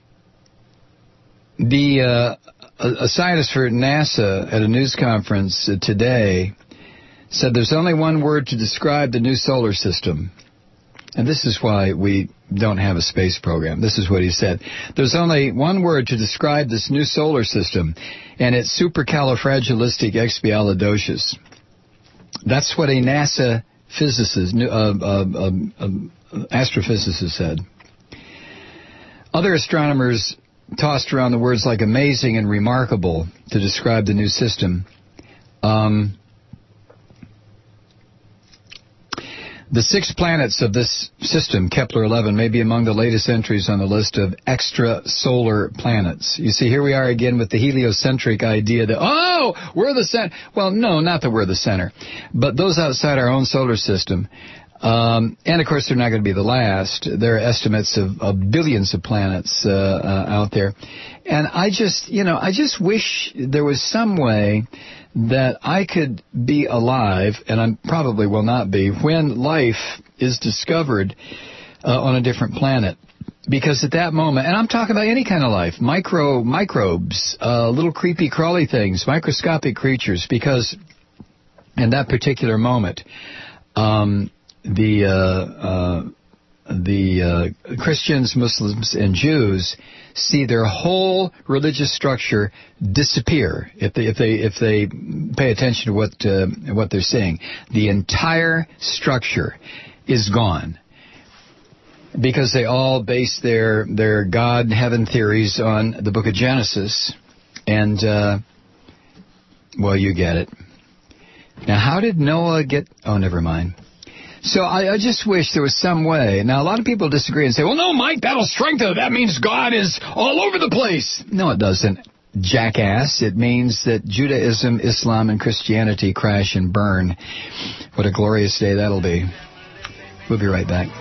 the uh, a, a scientist for NASA at a news conference uh, today said there's only one word to describe the new solar system. And this is why we don't have a space program. This is what he said. There's only one word to describe this new solar system, and it's supercalifragilisticexpialidocious. That's what a NASA physicist, uh, uh, uh, uh, astrophysicist said. Other astronomers tossed around the words like amazing and remarkable to describe the new system. Um... The six planets of this system, Kepler eleven, may be among the latest entries on the list of extrasolar planets. You see, here we are again with the heliocentric idea that, oh, we're the center. Well, no, not that we're the center, but those outside our own solar system. Um, and, of course, they're not going to be the last. There are estimates of, of billions of planets uh, uh, out there. And I just, you know, I just wish there was some way that I could be alive, and I probably will not be, when life is discovered uh, on a different planet. Because at that moment, and I'm talking about any kind of life, micro microbes, uh, little creepy crawly things, microscopic creatures, because in that particular moment, um, the uh, uh, the uh, Christians, Muslims, and Jews see their whole religious structure disappear if they if they if they pay attention to what uh, what they're seeing. The entire structure is gone because they all base their their God heaven theories on the Book of Genesis, and uh, well, you get it. Now, how did Noah get? Oh, never mind. So I, I just wish there was some way. Now, a lot of people disagree and say, well, no, Mike, that'll strengthen it. That means God is all over the place. No, it doesn't, jackass. It means that Judaism, Islam, and Christianity crash and burn. What a glorious day that'll be. We'll be right back.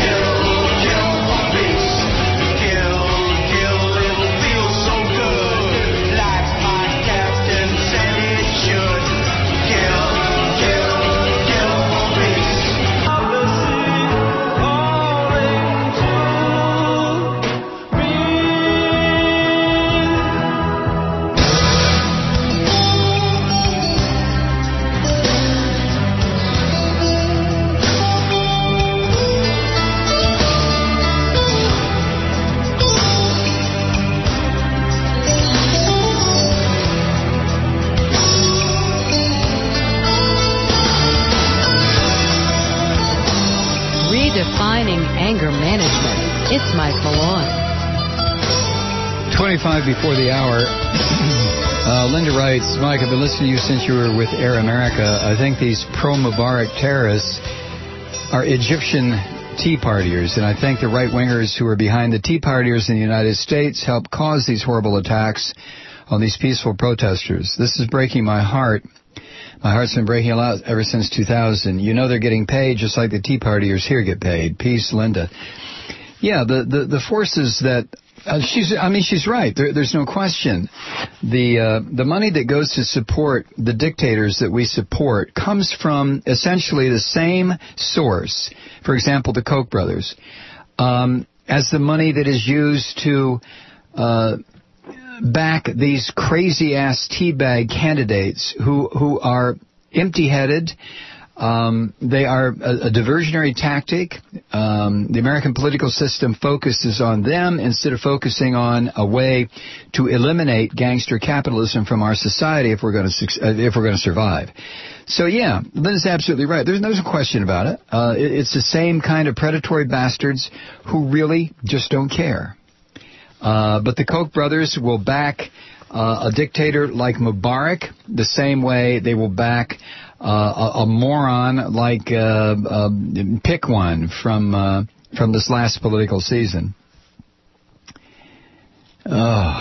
Kill, kill, it'll feel so good. redefining anger management. It's Mike Malloy. twenty-five before the hour. Uh, Linda writes, Mike, I've been listening to you since you were with Air America. I think these pro-Mubarak terrorists are Egyptian Tea Partiers, and I think the right-wingers who are behind the Tea Partiers in the United States helped cause these horrible attacks on these peaceful protesters. This is breaking my heart. My heart's been breaking a lot ever since two thousand. You know they're getting paid just like the Tea Partiers here get paid. Peace, Linda. Yeah, the, the, the forces that... Uh, she's, I mean, she's right. There, there's no question. The uh, the money that goes to support the dictators that we support comes from essentially the same source. For example, the Koch brothers, um, as the money that is used to uh, back these crazy ass teabag candidates who who are empty-headed. Um, they are a, a diversionary tactic. Um, the American political system focuses on them instead of focusing on a way to eliminate gangster capitalism from our society if we're going to uh, if we're going to survive. So yeah, Linda's absolutely right. There's no question about it. Uh, it. It's the same kind of predatory bastards who really just don't care. Uh, but the Koch brothers will back uh, a dictator like Mubarak the same way they will back Uh, a, a moron like uh, uh, pick one from uh, from this last political season. Oh,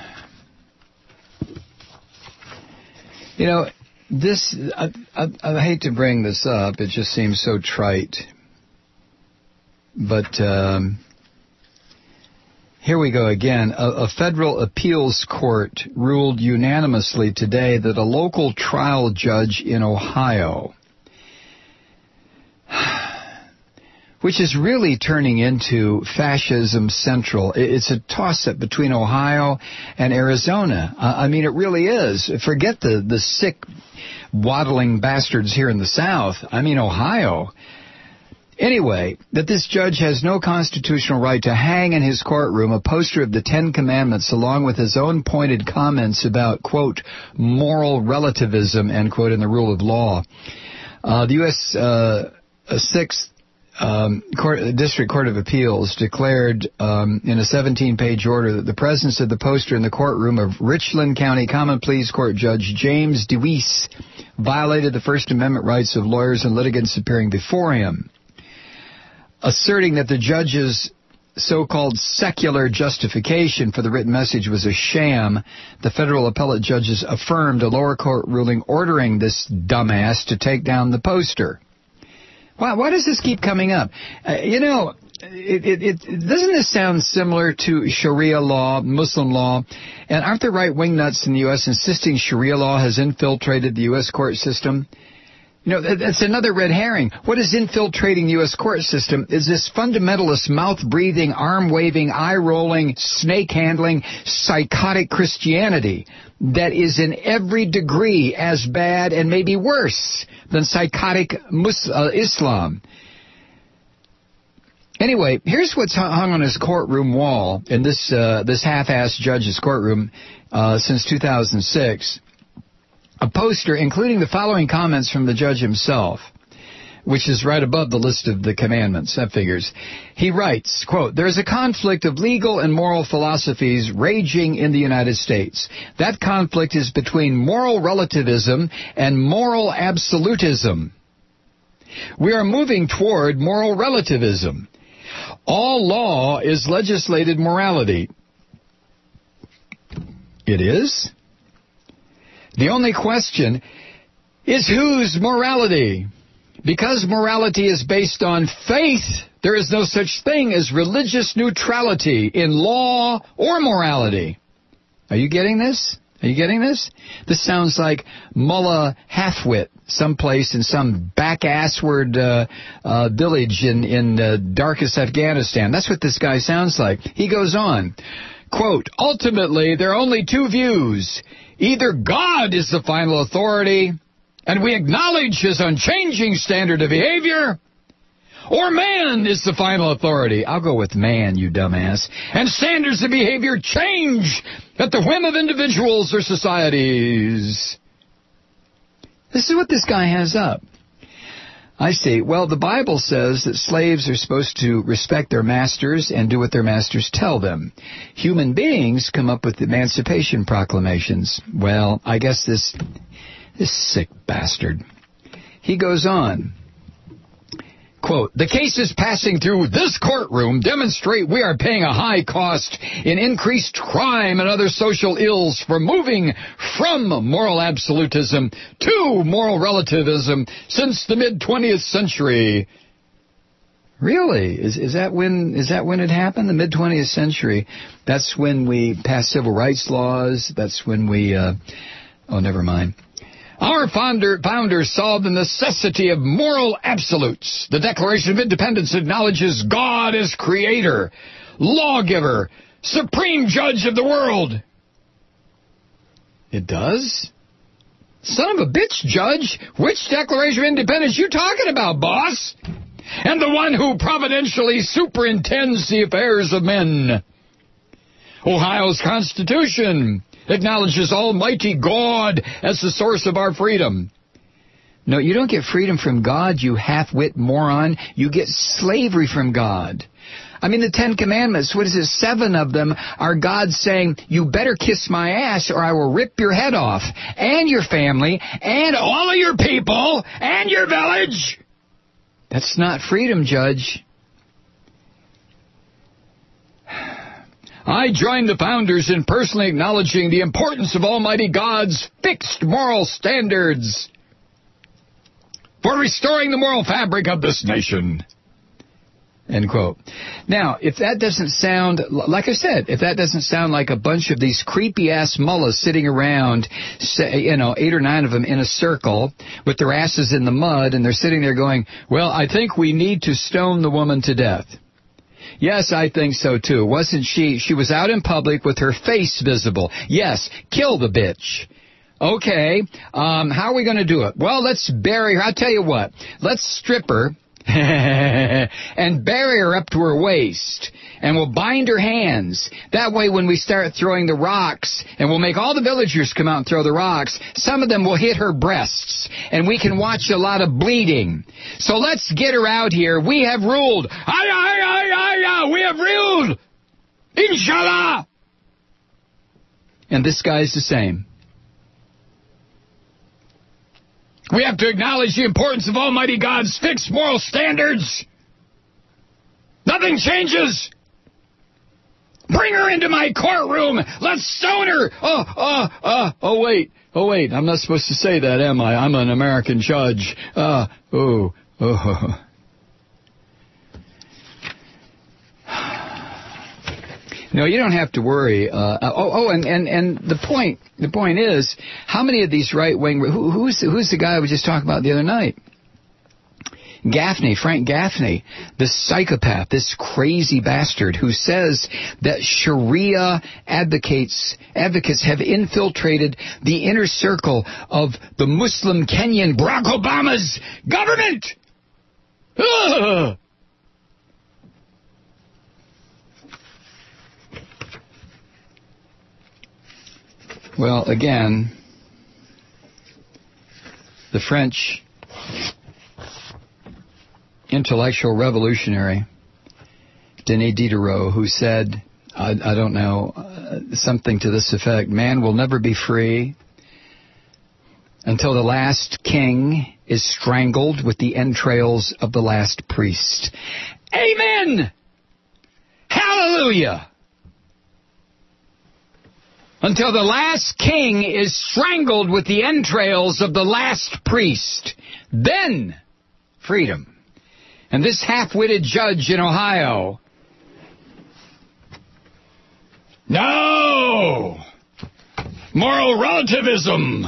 you know, this. I, I, I hate to bring this up. It just seems so trite. But um, here we go again. A, a federal appeals court ruled unanimously today that a local trial judge in Ohio, which is really turning into fascism central. It's a toss-up between Ohio and Arizona. I mean, it really is. Forget the, the sick, waddling bastards here in the South. I mean, Ohio. Anyway, that this judge has no constitutional right to hang in his courtroom a poster of the Ten Commandments along with his own pointed comments about, quote, moral relativism, end quote, in the rule of law. Uh, the U S Uh, Sixth um, Court, District Court of Appeals declared um, in a seventeen-page order that the presence of the poster in the courtroom of Richland County Common Pleas Court Judge James DeWeese violated the First Amendment rights of lawyers and litigants appearing before him. Asserting that the judge's so-called secular justification for the written message was a sham, the federal appellate judges affirmed a lower court ruling ordering this dumbass to take down the poster. Why, why does this keep coming up? Uh, you know, it, it, it, doesn't this sound similar to Sharia law, Muslim law? And aren't the right-wing nuts in the U S insisting Sharia law has infiltrated the U S court system? You know, that's another red herring. What is infiltrating the U S court system is this fundamentalist, mouth-breathing, arm-waving, eye-rolling, snake-handling, psychotic Christianity that is in every degree as bad and maybe worse than psychotic Muslim, uh, Islam. Anyway, here's what's hung on his courtroom wall in this uh, this half-assed judge's courtroom uh, since two thousand six. A poster including the following comments from the judge himself, which is right above the list of the commandments. That figures. He writes, quote, "There is a conflict of legal and moral philosophies raging in the United States. That conflict is between moral relativism and moral absolutism. We are moving toward moral relativism. All law is legislated morality." It is? The only question is whose morality? Because morality is based on faith, there is no such thing as religious neutrality in law or morality. Are you getting this? Are you getting this? This sounds like Mullah Halfwit, someplace in some back-assward uh, uh, village in, in uh, darkest Afghanistan. That's what this guy sounds like. He goes on, quote, "Ultimately, there are only two views. Either God is the final authority, and we acknowledge his unchanging standard of behavior, or man is the final authority." I'll go with man, you dumbass. "And standards of behavior change at the whim of individuals or societies." This is what this guy has up. I see. Well, the Bible says that slaves are supposed to respect their masters and do what their masters tell them. Human beings come up with emancipation proclamations. Well, I guess this, this sick bastard. He goes on. Quote, the cases passing through this courtroom demonstrate we are paying a high cost in increased crime and other social ills for moving from moral absolutism to moral relativism since the mid-twentieth century. Really? Is is that when is that when it happened? The mid-twentieth century. That's when we passed civil rights laws. That's when we, uh, oh, never mind. Our founder, founders saw the necessity of moral absolutes. The Declaration of Independence acknowledges God as creator, lawgiver, supreme judge of the world. It does? Son of a bitch, Judge. Which Declaration of Independence you talking about, boss? And the one who providentially superintends the affairs of men. Ohio's Constitution acknowledges Almighty God as the source of our freedom. No, you don't get freedom from God, you half-wit moron. You get slavery from God. I mean, the Ten Commandments, what is it, seven of them are God saying, you better kiss my ass or I will rip your head off, and your family, and all of your people, and your village. That's not freedom, Judge. I join the founders in personally acknowledging the importance of Almighty God's fixed moral standards for restoring the moral fabric of this nation. End quote. Now, if that doesn't sound, like I said, if that doesn't sound like a bunch of these creepy-ass mullahs sitting around, say, you know, eight or nine of them in a circle with their asses in the mud, and they're sitting there going, well, I think we need to stone the woman to death. Yes, I think so, too. Wasn't she? She was out in public with her face visible. Yes, kill the bitch. Okay, um, how are we going to do it? Well, let's bury her. I'll tell you what. Let's strip her and bury her up to her waist. And we'll bind her hands. That way when we start throwing the rocks, and we'll make all the villagers come out and throw the rocks, some of them will hit her breasts. And we can watch a lot of bleeding. So let's get her out here. We have ruled. Aye, aye, aye, aye, aye. We have ruled. Inshallah. And this guy's the same. We have to acknowledge the importance of Almighty God's fixed moral standards. Nothing changes. Bring her into my courtroom. Let's stone her. Oh, oh, oh, oh, wait. Oh, wait. I'm not supposed to say that, am I? I'm an American judge. Uh, oh, oh. No, you don't have to worry. Uh, oh, oh, and, and, and the point, the point is, how many of these right-wing, who, who's, who's the guy I was just talking about the other night? Gaffney, Frank Gaffney, this psychopath, this crazy bastard who says that Sharia advocates, advocates have infiltrated the inner circle of the Muslim Kenyan Barack Obama's government. Ugh. Well, again, the French intellectual revolutionary Denis Diderot, who said, I, I don't know, uh, something to this effect, man will never be free until the last king is strangled with the entrails of the last priest. Amen! Hallelujah! Until the last king is strangled with the entrails of the last priest. Then, freedom. And this half-witted judge in Ohio, no! Moral relativism!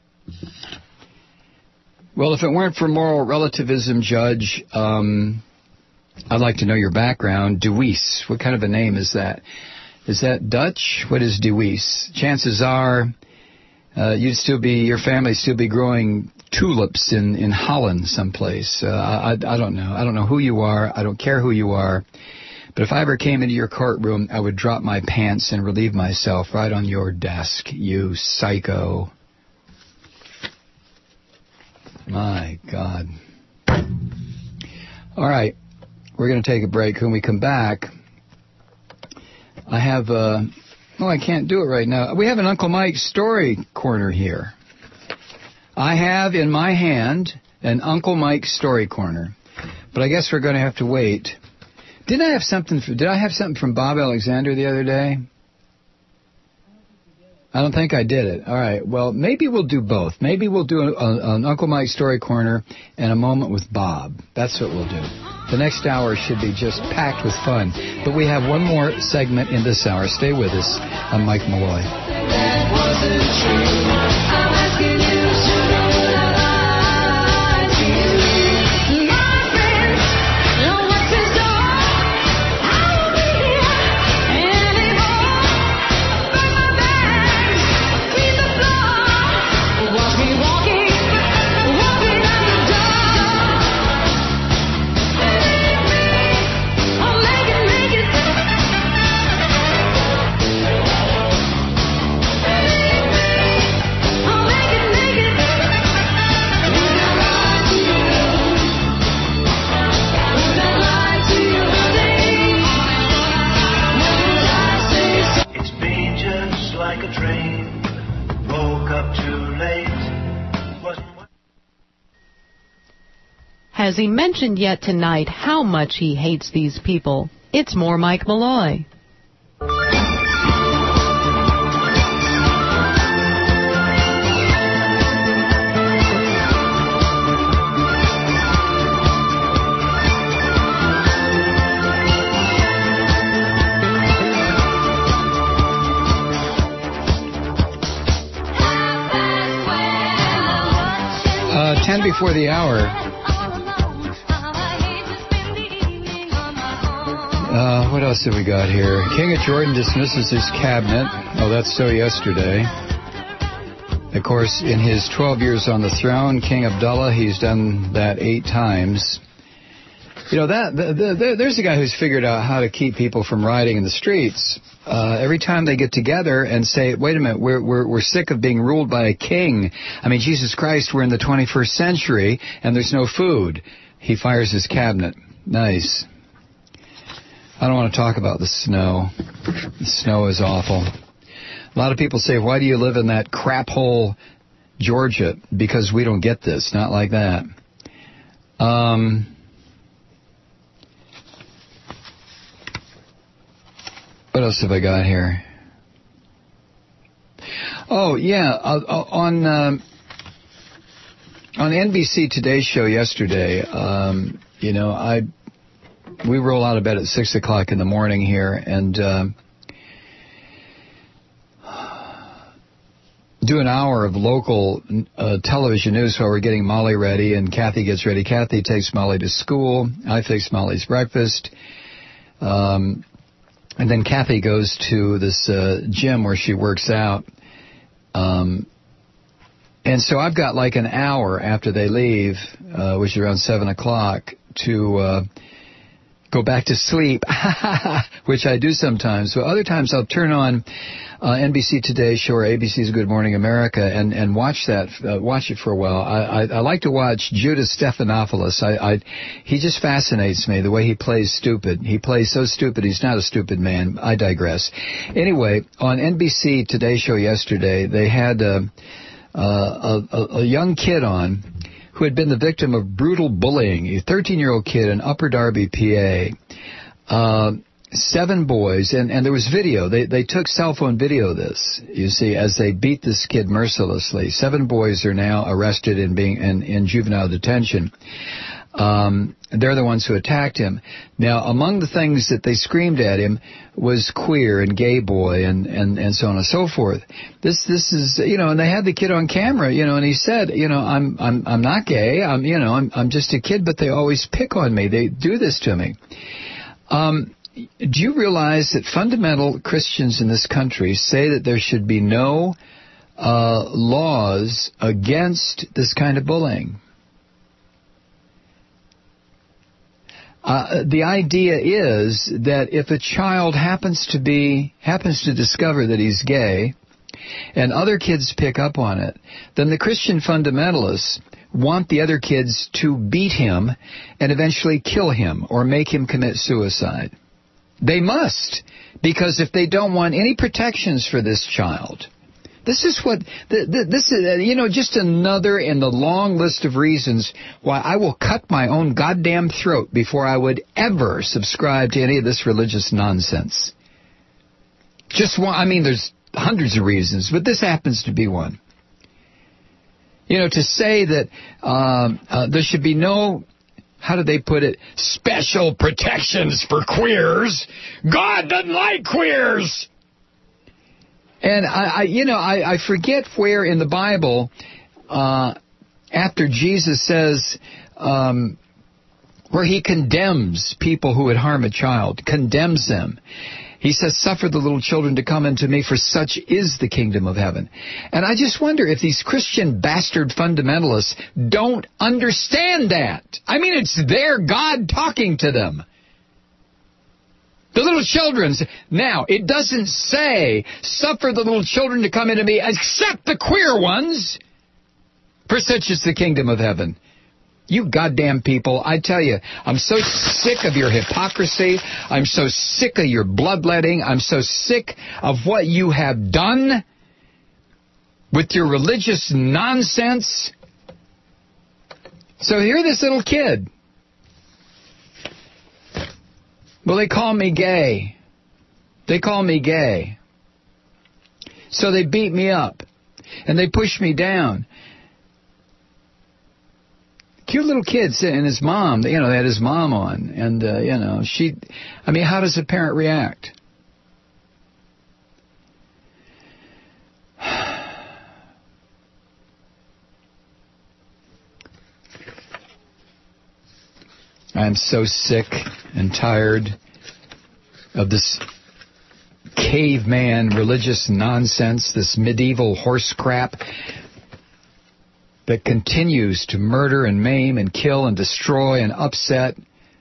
Well, if it weren't for moral relativism, Judge, um, I'd like to know your background. Deweese, what kind of a name is that? Is that Dutch? What is Deweese? Chances are uh, you'd still be, your family'd still be growing tulips in, in Holland someplace. Uh, I, I don't know. I don't know who you are. I don't care who you are. But if I ever came into your courtroom, I would drop my pants and relieve myself right on your desk, you psycho. My God. All right, we're going to take a break. When we come back, I have, uh, oh, I can't do it right now. We have an Uncle Mike story corner here. I have in my hand an Uncle Mike story corner, but I guess we're going to have to wait. Did I have something? For, did I have something from Bob Alexander the other day? I don't think I did it. All right. Well, maybe we'll do both. Maybe we'll do a, a, an Uncle Mike story corner and a moment with Bob. That's what we'll do. The next hour should be just packed with fun. But we have one more segment in this hour. Stay with us. I'm Mike Malloy. That wasn't true. I'm asking you to know that I lied to you. My friends know what's in store. I won't be here anymore. Burn my bags, clean the floor. Watch me walking, walking out the door. Believe me, I'll make it, make it. I'll make it, make it. When I lie to you, when I lie to you, honey, when I say so. It's been just like a train. Woke up too late. Wasn't Has he mentioned yet tonight how much he hates these people? It's more Mike Malloy. Uh, ten before the hour. Uh, what else have we got here? King of Jordan dismisses his cabinet. Oh, that's so yesterday. Of course, in his twelve years on the throne, King Abdullah, he's done that eight times. You know, that the, the, the, there's a guy who's figured out how to keep people from rioting in the streets. Uh, every time they get together and say, wait a minute, we're, we're, we're sick of being ruled by a king. I mean, Jesus Christ, we're in the twenty-first century and there's no food. He fires his cabinet. Nice. I don't want to talk about the snow. The snow is awful. A lot of people say, why do you live in that crap hole, Georgia? Because we don't get this. Not like that. Um... What else have I got here? Oh, yeah, uh, on uh, on N B C Today's show yesterday, um, you know, I we roll out of bed at six o'clock in the morning here and uh, do an hour of local uh, television news while we're getting Molly ready, and Kathy gets ready. Kathy takes Molly to school. I fix Molly's breakfast. Um... And then Kathy goes to this uh, gym where she works out. Um, and so I've got like an hour after they leave, uh, which is around seven o'clock, to uh, go back to sleep, which I do sometimes. So other times I'll turn on uh, N B C Today show or A B C's Good Morning America and, and watch that, uh, watch it for a while. I, I, I like to watch Judas Stephanopoulos. I, I, he just fascinates me, the way he plays stupid. He plays so stupid, he's not a stupid man. I digress. Anyway, on N B C Today show yesterday, they had uh, uh, a, a young kid on who had been the victim of brutal bullying, a thirteen-year-old kid in Upper Darby, P A. Uh, Seven boys, and, and there was video. They they took cell phone video of this, you see, as they beat this kid mercilessly. Seven boys are now arrested and being in, in juvenile detention. Um, they're the ones who attacked him. Now, among the things that they screamed at him was queer and gay boy and, and, and so on and so forth. This this is, you know, and they had the kid on camera, you know, and he said, you know, I'm I'm I'm not gay. I'm you know I'm I'm just a kid, but they always pick on me. They do this to me. Um. Do you realize that fundamental Christians in this country say that there should be no uh, laws against this kind of bullying? Uh, the idea is that if a child happens to be happens to discover that he's gay, and other kids pick up on it, then the Christian fundamentalists want the other kids to beat him and eventually kill him or make him commit suicide. They must, because if they don't want any protections for this child, this is what, this is, you know, just another in the long list of reasons why I will cut my own goddamn throat before I would ever subscribe to any of this religious nonsense. Just one, I mean, there's hundreds of reasons, but this happens to be one. You know, to say that um, uh, there should be no, how do they put it, special protections for queers. God doesn't like queers. And, I, I you know, I, I forget where in the Bible, uh, after Jesus says, um, where he condemns people who would harm a child, condemns them. He says, suffer the little children to come unto me, for such is the kingdom of heaven. And I just wonder if these Christian bastard fundamentalists don't understand that. I mean, it's their God talking to them. The little children. Now, it doesn't say, suffer the little children to come into me, except the queer ones, for such is the kingdom of heaven. You goddamn people, I tell you, I'm so sick of your hypocrisy. I'm so sick of your bloodletting. I'm so sick of what you have done with your religious nonsense. So here this little kid. Well, they call me gay. They call me gay. So they beat me up. And they push me down. Cute little kid and his mom, you know, they had his mom on. And, uh, you know, she, I mean, how does a parent react? I'm so sick and tired of this caveman religious nonsense, this medieval horse crap that continues to murder and maim and kill and destroy and upset.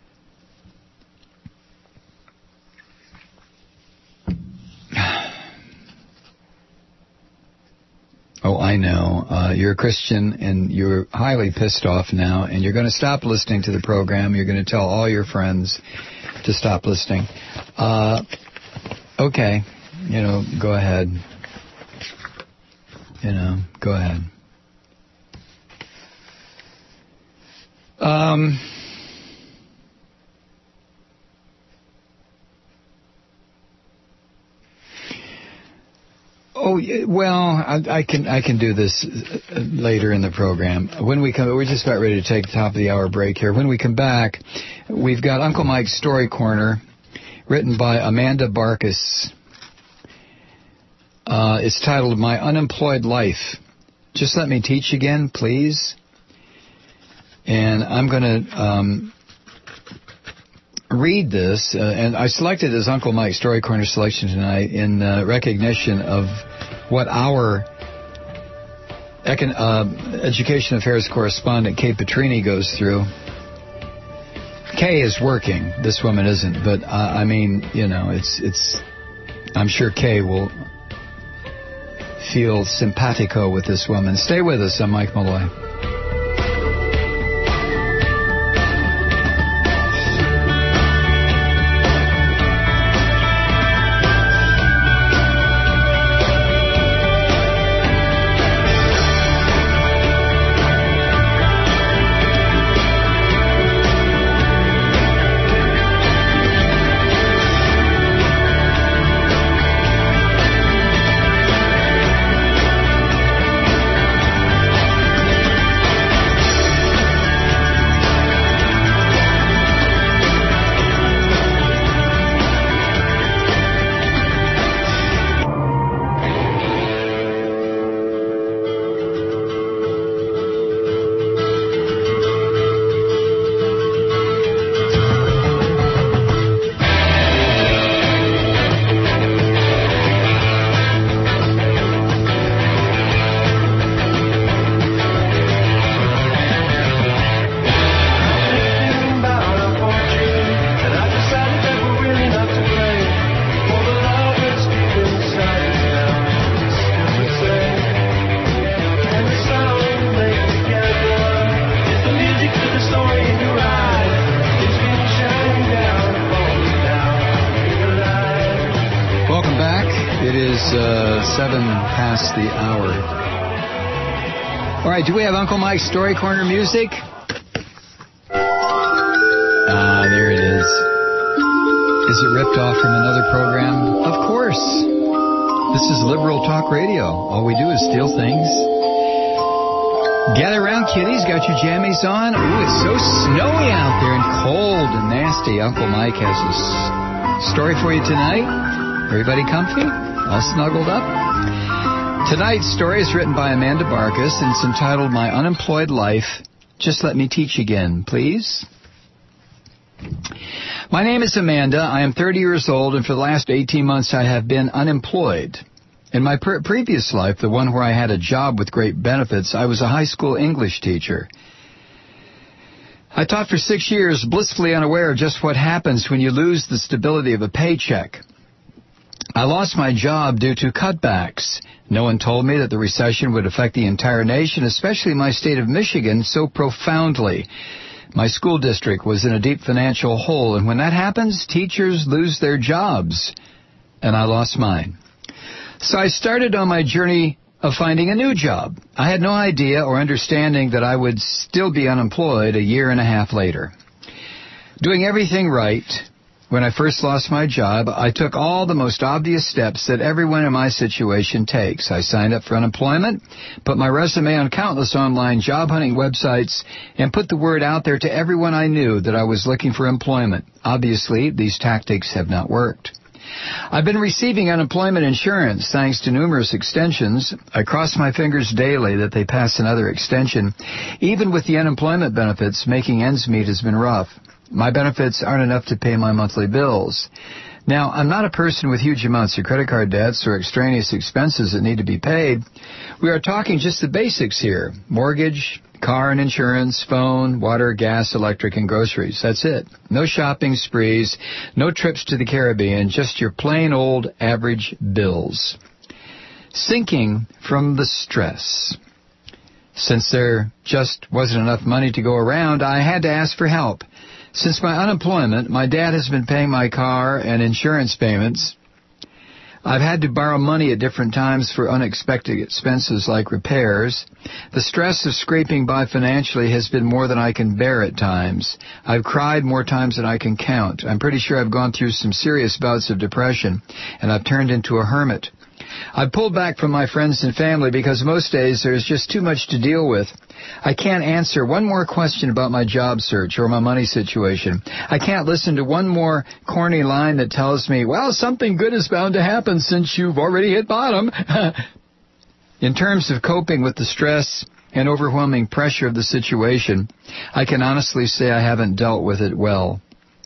Oh, I know. Uh, you're a Christian and you're highly pissed off now, and you're going to stop listening to the program. You're going to tell all your friends to stop listening. Uh, okay. You know, go ahead. You know, go ahead. Um... Oh, well, I, I can I can do this later in the program. When we come, we're just about ready to take the top of the hour break here. When we come back, we've got Uncle Mike's Story Corner, written by Amanda Barkus. Uh, it's titled My Unemployed Life. Just let me teach again, please. And I'm going to um, read this, uh, and I selected as Uncle Mike's Story Corner selection tonight in uh, recognition of what our econ- uh, Education Affairs correspondent, Kay Petrini, goes through. Kay is working. This woman isn't, but uh, I mean, you know, it's it's. I'm sure Kay will feel simpatico with this woman. Stay with us. I'm Mike Malloy. It is uh, seven past the hour. All right, do we have Uncle Mike's Story Corner music? Ah, there it is. Is it ripped off from another program? Of course. This is Liberal Talk Radio. All we do is steal things. Gather around, kiddies. Got your jammies on? Ooh, it's so snowy out there and cold and nasty. Uncle Mike has a s- story for you tonight. Everybody comfy? All snuggled up? Tonight's story is written by Amanda Barkus, and it's entitled My Unemployed Life. Just let me teach again, please. My name is Amanda. I am thirty years old, and for the last eighteen months I have been unemployed. In my pre- previous life, the one where I had a job with great benefits, I was a high school English teacher. I taught for six years, blissfully unaware of just what happens when you lose the stability of a paycheck. I lost my job due to cutbacks. No one told me that the recession would affect the entire nation, especially my state of Michigan, so profoundly. My school district was in a deep financial hole, and when that happens, teachers lose their jobs. And I lost mine. So I started on my journey of finding a new job. I had no idea or understanding that I would still be unemployed a year and a half later. Doing everything right, when I first lost my job, I took all the most obvious steps that everyone in my situation takes. I signed up for unemployment, put my resume on countless online job hunting websites, and put the word out there to everyone I knew that I was looking for employment. Obviously, these tactics have not worked. I've been receiving unemployment insurance thanks to numerous extensions. I cross my fingers daily that they pass another extension. Even with the unemployment benefits, making ends meet has been rough. My benefits aren't enough to pay my monthly bills. Now, I'm not a person with huge amounts of credit card debts or extraneous expenses that need to be paid. We are talking just the basics here. Mortgage, car and insurance, phone, water, gas, electric, and groceries. That's it. No shopping sprees, no trips to the Caribbean, just your plain old average bills. Sinking from the stress. Since there just wasn't enough money to go around, I had to ask for help. Since my unemployment, my dad has been paying my car and insurance payments. I've had to borrow money at different times for unexpected expenses like repairs. The stress of scraping by financially has been more than I can bear at times. I've cried more times than I can count. I'm pretty sure I've gone through some serious bouts of depression, and I've turned into a hermit. I've pulled back from my friends and family because most days there's just too much to deal with. I can't answer one more question about my job search or my money situation. I can't listen to one more corny line that tells me, well, something good is bound to happen since you've already hit bottom. In terms of coping with the stress and overwhelming pressure of the situation, I can honestly say I haven't dealt with it well.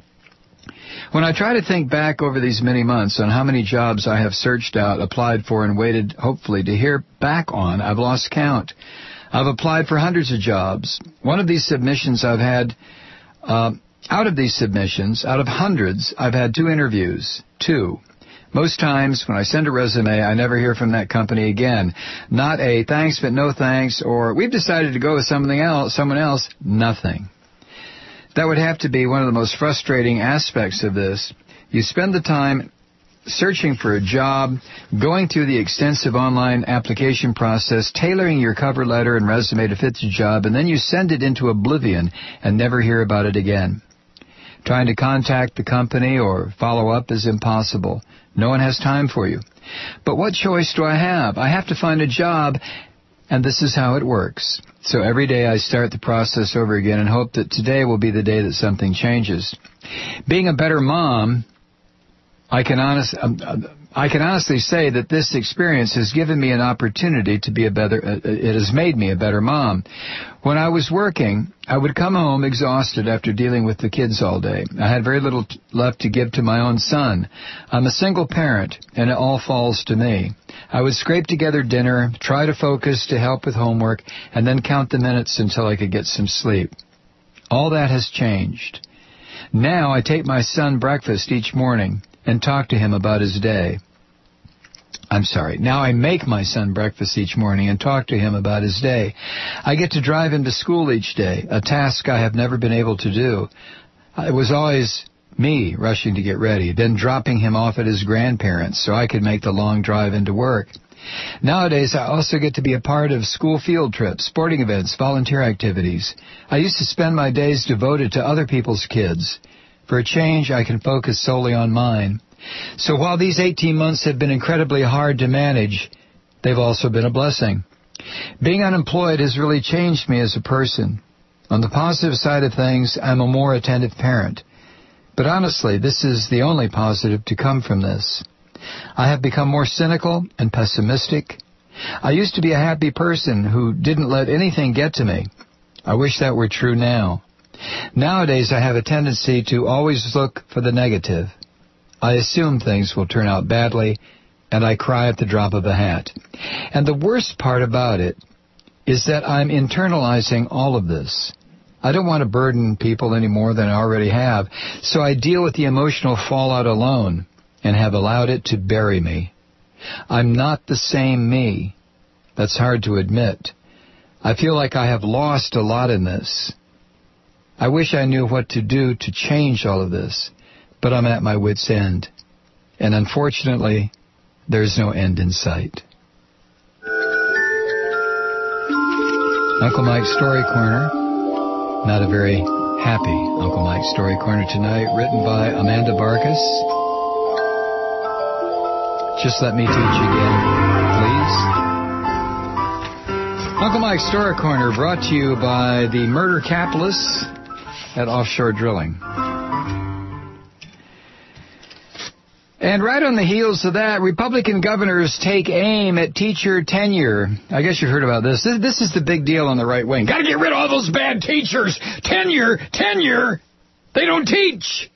When I try to think back over these many months on how many jobs I have searched out, applied for, and waited, hopefully, to hear back on, I've lost count. I've applied for hundreds of jobs. One of these submissions I've had, uh, out of these submissions, out of hundreds, I've had two interviews. Two. Most times when I send a resume, I never hear from that company again. Not a thanks but no thanks, or we've decided to go with something else, someone else. Nothing. That would have to be one of the most frustrating aspects of this. You spend the time searching for a job, going through the extensive online application process, tailoring your cover letter and resume to fit the job, and then you send it into oblivion and never hear about it again. Trying to contact the company or follow up is impossible. No one has time for you. But what choice do I have? I have to find a job, and this is how it works. So every day I start the process over again and hope that today will be the day that something changes. Being a better mom, I can honest, I can honestly say that this experience has given me an opportunity to be a better, it has made me a better mom. When I was working, I would come home exhausted after dealing with the kids all day. I had very little left to give to my own son. I'm a single parent, and it all falls to me. I would scrape together dinner, try to focus to help with homework, and then count the minutes until I could get some sleep. All that has changed. Now I take my son breakfast each morning and talk to him about his day. I'm sorry. Now I make my son breakfast each morning and talk to him about his day. I get to drive him to school each day, a task I have never been able to do. It was always me rushing to get ready, then dropping him off at his grandparents so I could make the long drive into work. Nowadays, I also get to be a part of school field trips, sporting events, volunteer activities. I used to spend my days devoted to other people's kids. For a change, I can focus solely on mine. So while these eighteen months have been incredibly hard to manage, they've also been a blessing. Being unemployed has really changed me as a person. On the positive side of things, I'm a more attentive parent. But honestly, this is the only positive to come from this. I have become more cynical and pessimistic. I used to be a happy person who didn't let anything get to me. I wish that were true now. Nowadays, I have a tendency to always look for the negative. I assume things will turn out badly, and I cry at the drop of a hat. And the worst part about it is that I'm internalizing all of this. I don't want to burden people any more than I already have, so I deal with the emotional fallout alone and have allowed it to bury me. I'm not the same me. That's hard to admit. I feel like I have lost a lot in this. I wish I knew what to do to change all of this, but I'm at my wit's end. And unfortunately, there's no end in sight. Uncle Mike's Story Corner. Not a very happy Uncle Mike's Story Corner tonight, written by Amanda Vargas. Just let me teach again, please. Uncle Mike's Story Corner brought to you by the murder capitalists at Offshore Drilling. And right on the heels of that, Republican governors take aim at teacher tenure. I guess you've heard about this. This, this is the big deal on the right wing. Got to get rid of all those bad teachers. Tenure, tenure. They don't teach.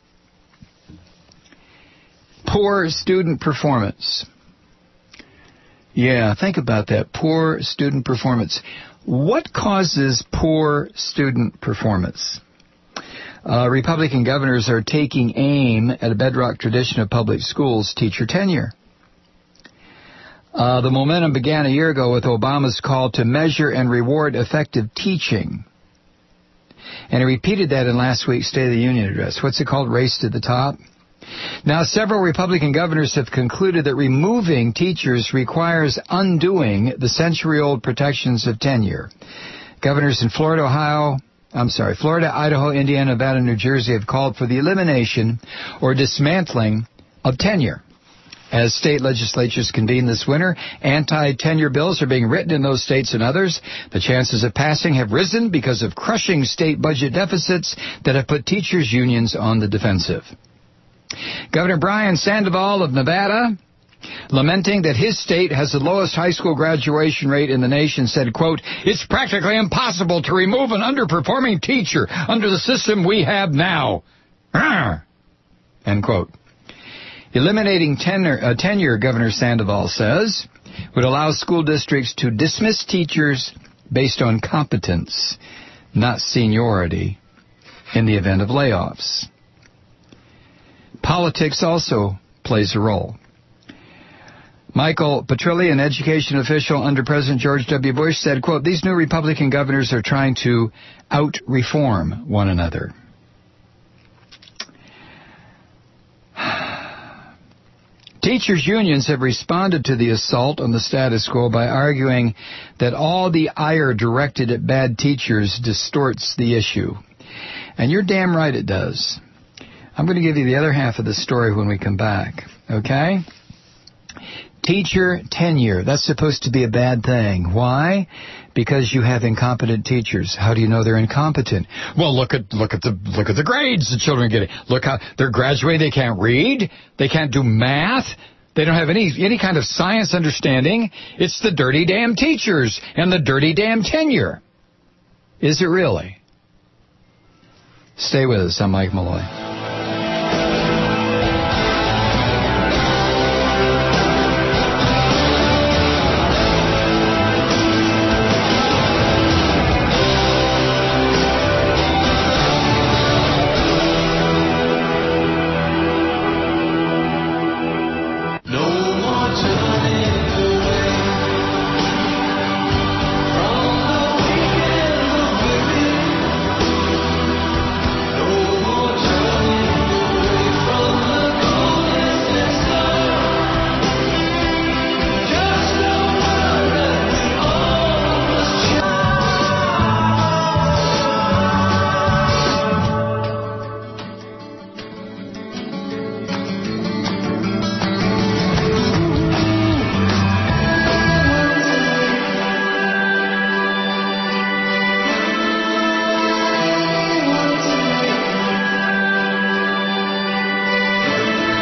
Poor student performance. Yeah, think about that. Poor student performance. What causes poor student performance? Uh, Republican governors are taking aim at a bedrock tradition of public schools, teacher tenure. Uh, the momentum began a year ago with Obama's call to measure and reward effective teaching. And he repeated that in last week's State of the Union address. What's it called? Race to the top? Now, several Republican governors have concluded that removing teachers requires undoing the century-old protections of tenure. Governors in Florida, Ohio, I'm sorry, Florida, Idaho, Indiana, Nevada, and New Jersey have called for the elimination or dismantling of tenure. As state legislatures convene this winter, anti-tenure bills are being written in those states and others. The chances of passing have risen because of crushing state budget deficits that have put teachers' unions on the defensive. Governor Brian Sandoval of Nevada, lamenting that his state has the lowest high school graduation rate in the nation, said, quote, "It's practically impossible to remove an underperforming teacher under the system we have now." Arr! End quote. Eliminating tenure, uh, tenure, Governor Sandoval says, would allow school districts to dismiss teachers based on competence, not seniority, in the event of layoffs. Politics also plays a role. Michael Petrilli, an education official under President George W. Bush, said, quote, "These new Republican governors are trying to out-reform one another." Teachers' unions have responded to the assault on the status quo by arguing that all the ire directed at bad teachers distorts the issue. And you're damn right it does. I'm going to give you the other half of the story when we come back, okay? Teacher tenure, that's supposed to be a bad thing. Why? Because you have incompetent teachers. How do you know they're incompetent? Well, look at look at the look at the grades the children are getting. Look how they're graduating, they can't read, they can't do math, they don't have any any kind of science understanding. It's the dirty damn teachers and the dirty damn tenure. Is it really? Stay with us. I'm Mike Malloy. No more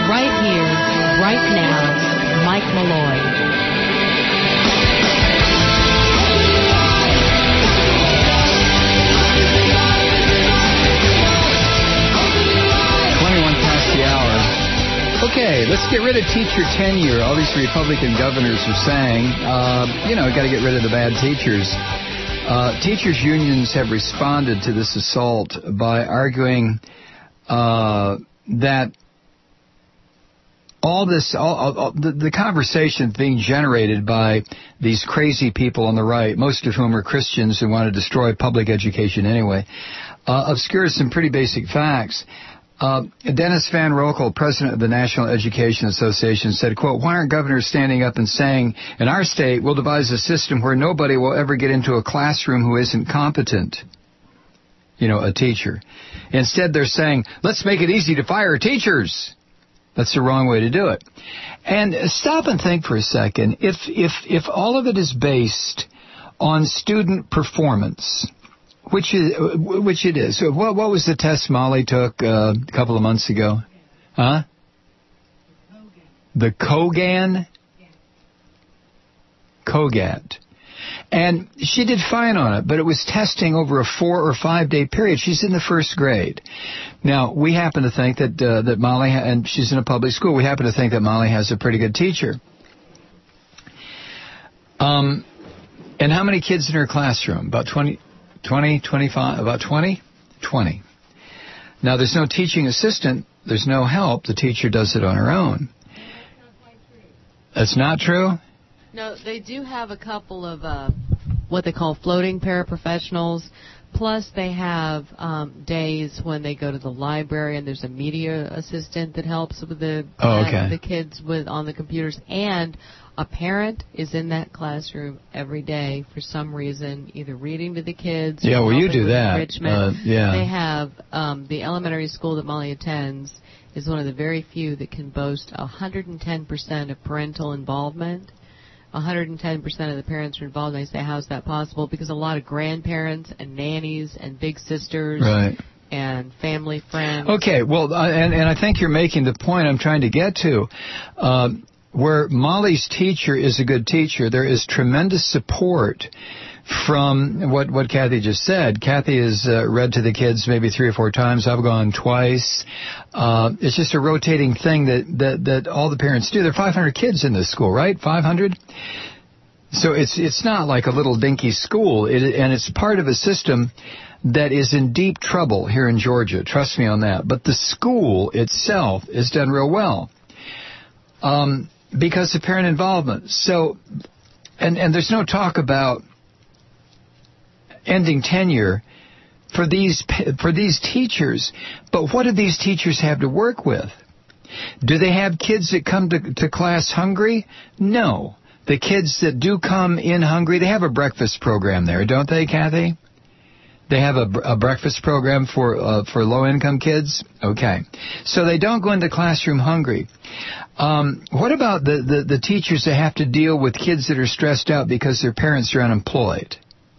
right here, right now, Mike Malloy. Okay, let's get rid of teacher tenure. All these Republican governors are saying, uh, you know, got to get rid of the bad teachers. Uh, teachers' unions have responded to this assault by arguing uh, that all this, all, all, the, the conversation being generated by these crazy people on the right, most of whom are Christians who want to destroy public education anyway, uh, obscures some pretty basic facts. Uh, Dennis Van Rokel, president of the National Education Association, said, quote, why aren't governors standing up and saying, in our state, we'll devise a system where nobody will ever get into a classroom who isn't competent? You know, a teacher. Instead, they're saying, let's make it easy to fire teachers. That's the wrong way to do it. And stop and think for a second. If, if, if all of it is based on student performance, Which is, which it is. So what, what was the test Molly took uh, a couple of months ago? Huh? The Kogan? Kogat. And she did fine on it, but it was testing over a four or five day period. She's in the first grade. Now, we happen to think that, uh, that Molly, ha- and she's in a public school, we happen to think that Molly has a pretty good teacher. Um, and how many kids in her classroom? About twenty? twenty, twenty-five, about twenty? twenty. Now, there's no teaching assistant. There's no help. The teacher does it on her own. That's not true? No, they do have a couple of uh, what they call floating paraprofessionals. Plus, they have um, days when they go to the library and there's a media assistant that helps with the, oh, okay. uh, the kids with on the computers. And a parent is in that classroom every day for some reason, either reading to the kids. Yeah, or well, you helping do with that. enrichment. Uh, yeah. They have um, the elementary school that Molly attends is one of the very few that can boast one hundred ten percent of parental involvement. one hundred ten percent of the parents are involved, and they say, how's that possible? Because a lot of grandparents and nannies and big sisters right. and family friends. Okay, well, uh, and, and I think you're making the point I'm trying to get to. Um, where Molly's teacher is a good teacher, there is tremendous support from what, what Kathy just said. Kathy has uh, read to the kids maybe three or four times. I've gone twice. Uh, it's just a rotating thing that, that, that all the parents do. There are five hundred kids in this school, right? five hundred? So it's it's not like a little dinky school, it, and it's part of a system that is in deep trouble here in Georgia. Trust me on that. But the school itself is done real well. Um, because of parent involvement. So, and, and there's no talk about ending tenure for these for these teachers. But what do these teachers have to work with? Do they have kids that come to, to class hungry? No. The kids that do come in hungry, they have a breakfast program there, don't they, Kathy? They have a, a breakfast program for uh, for low-income kids? Okay. So they don't go into classroom hungry. Um, what about the, the, the teachers that have to deal with kids that are stressed out because their parents are unemployed?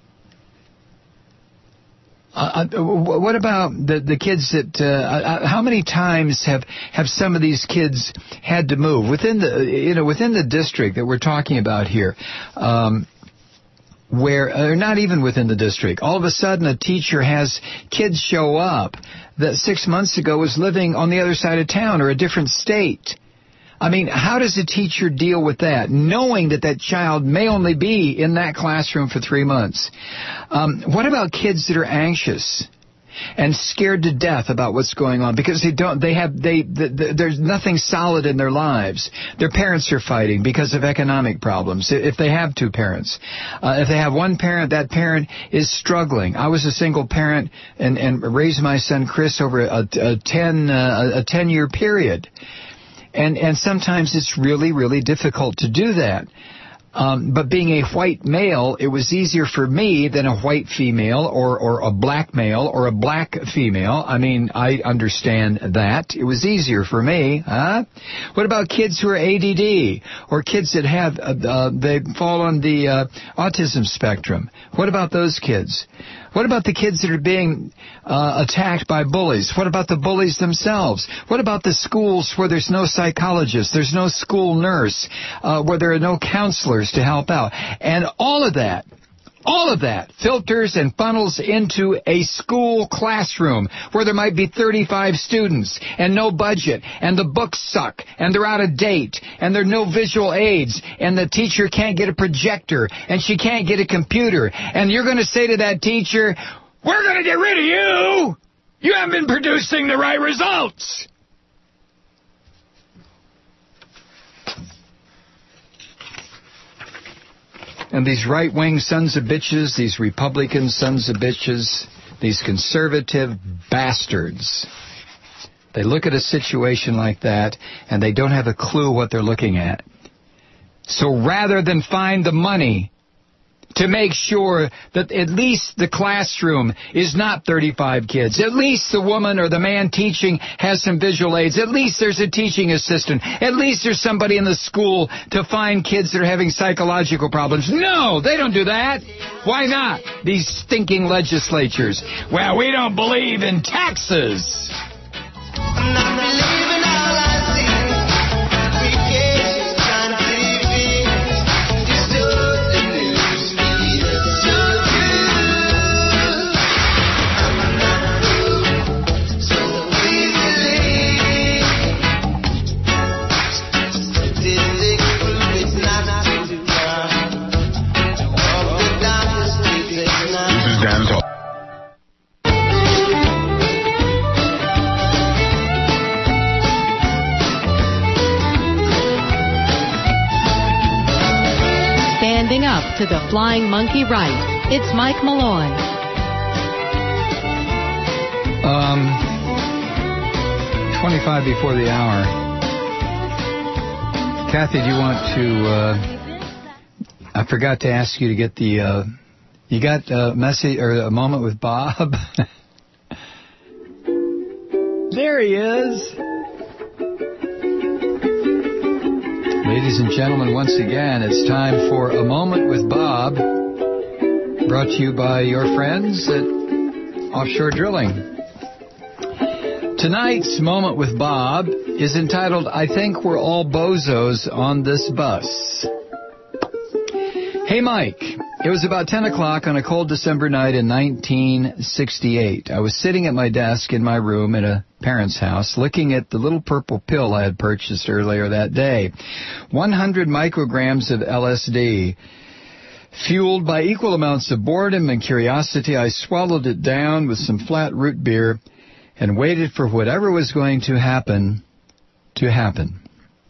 Uh, what about the, the kids that, uh, how many times have, have some of these kids had to move within the, you know, within the district that we're talking about here? Um, where, or not even within the district, all of a sudden a teacher has kids show up that six months ago was living on the other side of town or a different state. I mean, how does a teacher deal with that, knowing that that child may only be in that classroom for three months? Um, what about kids that are anxious and scared to death about what's going on because they don't, they have, they, the, the, there's nothing solid in their lives. Their parents are fighting because of economic problems, if they have two parents. Uh, if they have one parent, that parent is struggling. I was a single parent and, and raised my son Chris over a, a ten, uh, a ten year period. And, and sometimes it's really, really difficult to do that. Um, but being a white male, it was easier for me than a white female or, or a black male or a black female. I mean, I understand that. It was easier for me. Huh? What about kids who are A D D or kids that have, uh, uh, they fall on the uh, autism spectrum? What about those kids? What What about the kids that are being uh, attacked by bullies? What about the bullies themselves? What about the schools where there's no psychologist, there's no school nurse, uh, where there are no counselors to help out? And all of that, all of that filters and funnels into a school classroom where there might be thirty-five students and no budget, and the books suck, and they're out of date, and there are no visual aids, and the teacher can't get a projector, and she can't get a computer. And you're going to say to that teacher, we're going to get rid of you! You haven't been producing the right results! And these right-wing sons of bitches, these Republican sons of bitches, these conservative bastards, they look at a situation like that and they don't have a clue what they're looking at. So rather than find the money to make sure that at least the classroom is not thirty-five kids, at least the woman or the man teaching has some visual aids, at least there's a teaching assistant, at least there's somebody in the school to find kids that are having psychological problems. No, they don't do that. Why not? These stinking legislatures. Well, we don't believe in taxes. I'm not believing all I see. Vacations on T V. Distorted news feed. So true. I'm not fooled so easily. Statistics prove it's not too far. All the doctors think it's not. This is Dan Talk. Standing up to the flying monkey right, it's Mike Malloy. Um, twenty-five before the hour. Kathy, do you want to, uh, I forgot to ask you to get the, uh, you got a message or a moment with Bob? There he is. Ladies and gentlemen, once again, it's time for A Moment with Bob, brought to you by your friends at Offshore Drilling. Tonight's Moment with Bob is entitled, I Think We're All Bozos on This Bus. Hey, Mike. It was about ten o'clock on a cold December night in nineteen sixty-eight. I was sitting at my desk in my room at a parent's house looking at the little purple pill I had purchased earlier that day. one hundred micrograms of L S D. Fueled by equal amounts of boredom and curiosity, I swallowed it down with some flat root beer and waited for whatever was going to happen to happen.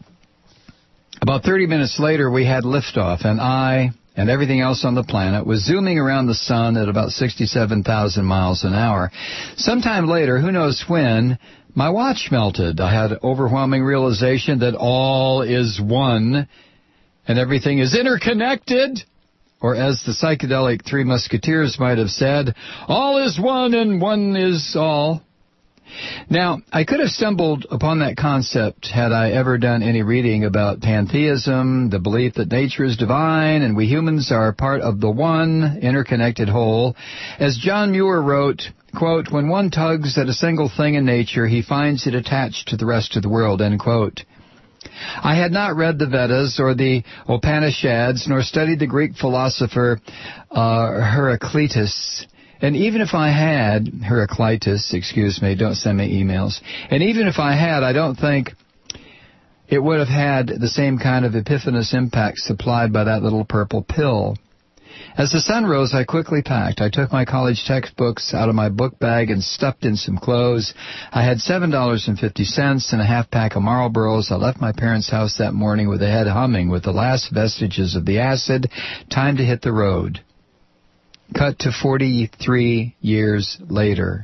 About thirty minutes later, we had liftoff, and I and everything else on the planet was zooming around the sun at about sixty-seven thousand miles an hour. Sometime later, who knows when, my watch melted. I had overwhelming realization that all is one and everything is interconnected. Or as the psychedelic Three Musketeers might have said, all is one and one is all. Now, I could have stumbled upon that concept had I ever done any reading about pantheism, the belief that nature is divine and we humans are part of the one interconnected whole. As John Muir wrote, quote, when one tugs at a single thing in nature, he finds it attached to the rest of the world, end quote. I had not read the Vedas or the Upanishads, nor studied the Greek philosopher uh, Heraclitus. And even if I had, Heraclitus, excuse me, don't send me emails. And even if I had, I don't think it would have had the same kind of epiphanous impact supplied by that little purple pill. As the sun rose, I quickly packed. I took my college textbooks out of my book bag and stuffed in some clothes. I had seven dollars and fifty cents and a half pack of Marlboros. I left my parents' house that morning with a head humming with the last vestiges of the acid. Time to hit the road. Cut to forty-three years later.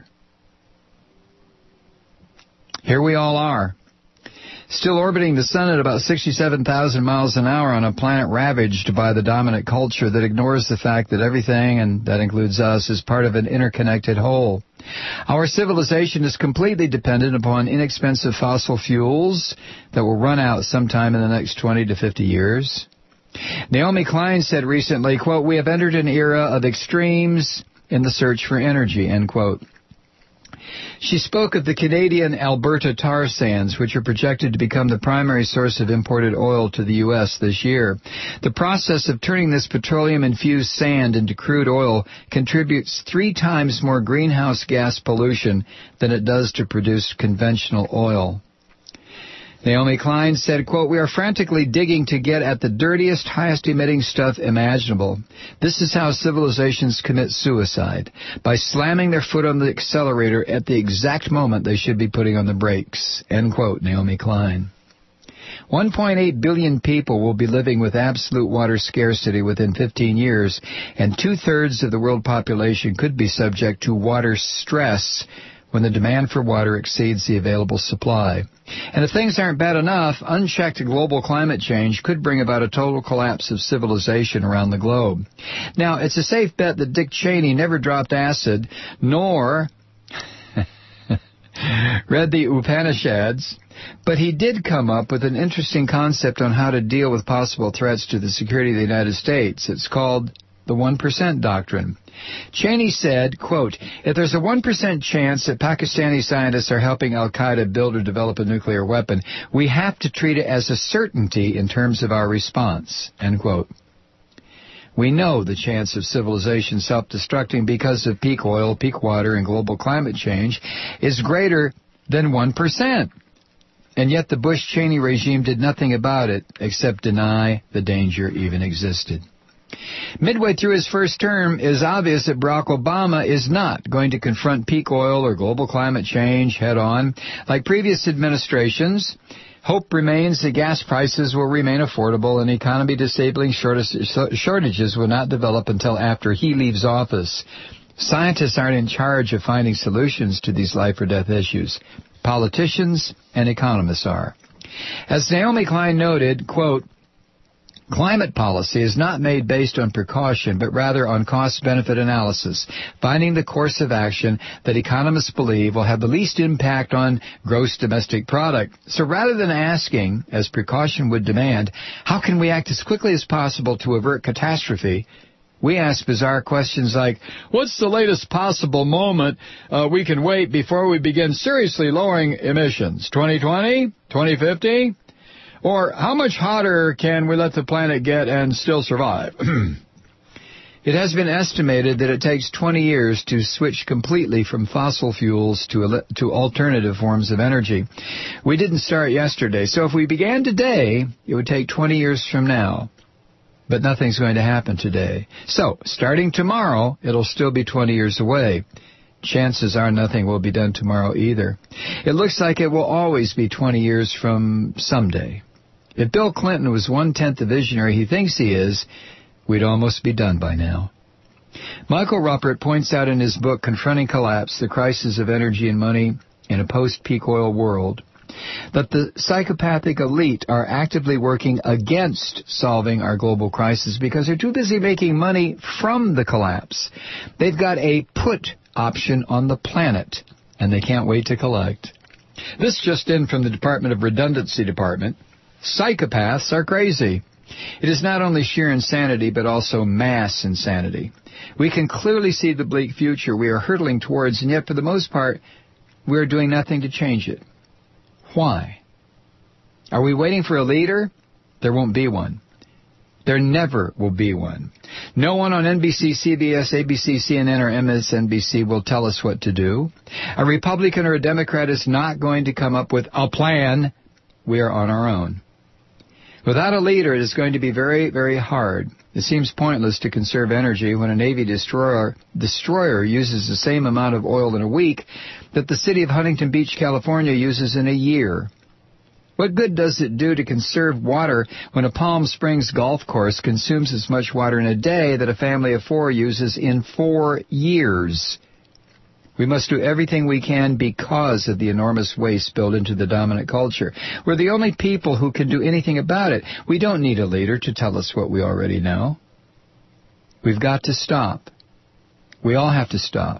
Here we all are, still orbiting the sun at about sixty-seven thousand miles an hour on a planet ravaged by the dominant culture that ignores the fact that everything, and that includes us, is part of an interconnected whole. Our civilization is completely dependent upon inexpensive fossil fuels that will run out sometime in the next twenty to fifty years. Naomi Klein said recently, quote, we have entered an era of extremes in the search for energy, end quote. She spoke of the Canadian Alberta tar sands, which are projected to become the primary source of imported oil to the U S this year. The process of turning this petroleum-infused sand into crude oil contributes three times more greenhouse gas pollution than it does to produce conventional oil. Naomi Klein said, quote, "We are frantically digging to get at the dirtiest, highest-emitting stuff imaginable. This is how civilizations commit suicide, by slamming their foot on the accelerator at the exact moment they should be putting on the brakes," end quote, Naomi Klein. one point eight billion people will be living with absolute water scarcity within fifteen years, and two-thirds of the world population could be subject to water stress when the demand for water exceeds the available supply. And if things aren't bad enough, unchecked global climate change could bring about a total collapse of civilization around the globe. Now, it's a safe bet that Dick Cheney never dropped acid, nor read the Upanishads, but he did come up with an interesting concept on how to deal with possible threats to the security of the United States. It's called the one percent doctrine. Cheney said, quote, "If there's a one percent chance that Pakistani scientists are helping al-Qaeda build or develop a nuclear weapon, we have to treat it as a certainty in terms of our response," end quote. We know the chance of civilization self-destructing because of peak oil, peak water, and global climate change is greater than one percent. And yet the Bush-Cheney regime did nothing about it except deny the danger even existed. Midway through his first term, it is obvious that Barack Obama is not going to confront peak oil or global climate change head-on. Like previous administrations, hope remains that gas prices will remain affordable and economy-disabling shortages will not develop until after he leaves office. Scientists aren't in charge of finding solutions to these life-or-death issues. Politicians and economists are. As Naomi Klein noted, quote, "Climate policy is not made based on precaution, but rather on cost-benefit analysis, finding the course of action that economists believe will have the least impact on gross domestic product. So rather than asking, as precaution would demand, how can we act as quickly as possible to avert catastrophe, we ask bizarre questions like, what's the latest possible moment uh, we can wait before we begin seriously lowering emissions? twenty twenty? twenty fifty? Or how much hotter can we let the planet get and still survive?" It has been estimated that it takes twenty years to switch completely from fossil fuels to to alternative forms of energy. We didn't start yesterday, so if we began today, it would take twenty years from now. But nothing's going to happen today. So, starting tomorrow, it'll still be twenty years away. Chances are nothing will be done tomorrow either. It looks like it will always be twenty years from someday. If Bill Clinton was one-tenth the visionary he thinks he is, we'd almost be done by now. Michael Ruppert points out in his book, Confronting Collapse, the Crisis of Energy and Money in a Post-Peak Oil World, that the psychopathic elite are actively working against solving our global crisis because they're too busy making money from the collapse. They've got a put option on the planet, and they can't wait to collect. This just in from the Department of Redundancy Department. Psychopaths are crazy. It is not only sheer insanity, but also mass insanity. We can clearly see the bleak future we are hurtling towards, and yet for the most part, we are doing nothing to change it. Why? Are we waiting for a leader? There won't be one. There never will be one. No one on N B C, C B S, A B C, C N N, or M S N B C will tell us what to do. A Republican or a Democrat is not going to come up with a plan. We are on our own. Without a leader, it is going to be very, very hard. It seems pointless to conserve energy when a Navy destroyer, destroyer uses the same amount of oil in a week that the city of Huntington Beach, California uses in a year. What good does it do to conserve water when a Palm Springs golf course consumes as much water in a day that a family of four uses in four years? We must do everything we can because of the enormous waste built into the dominant culture. We're the only people who can do anything about it. We don't need a leader to tell us what we already know. We've got to stop. We all have to stop.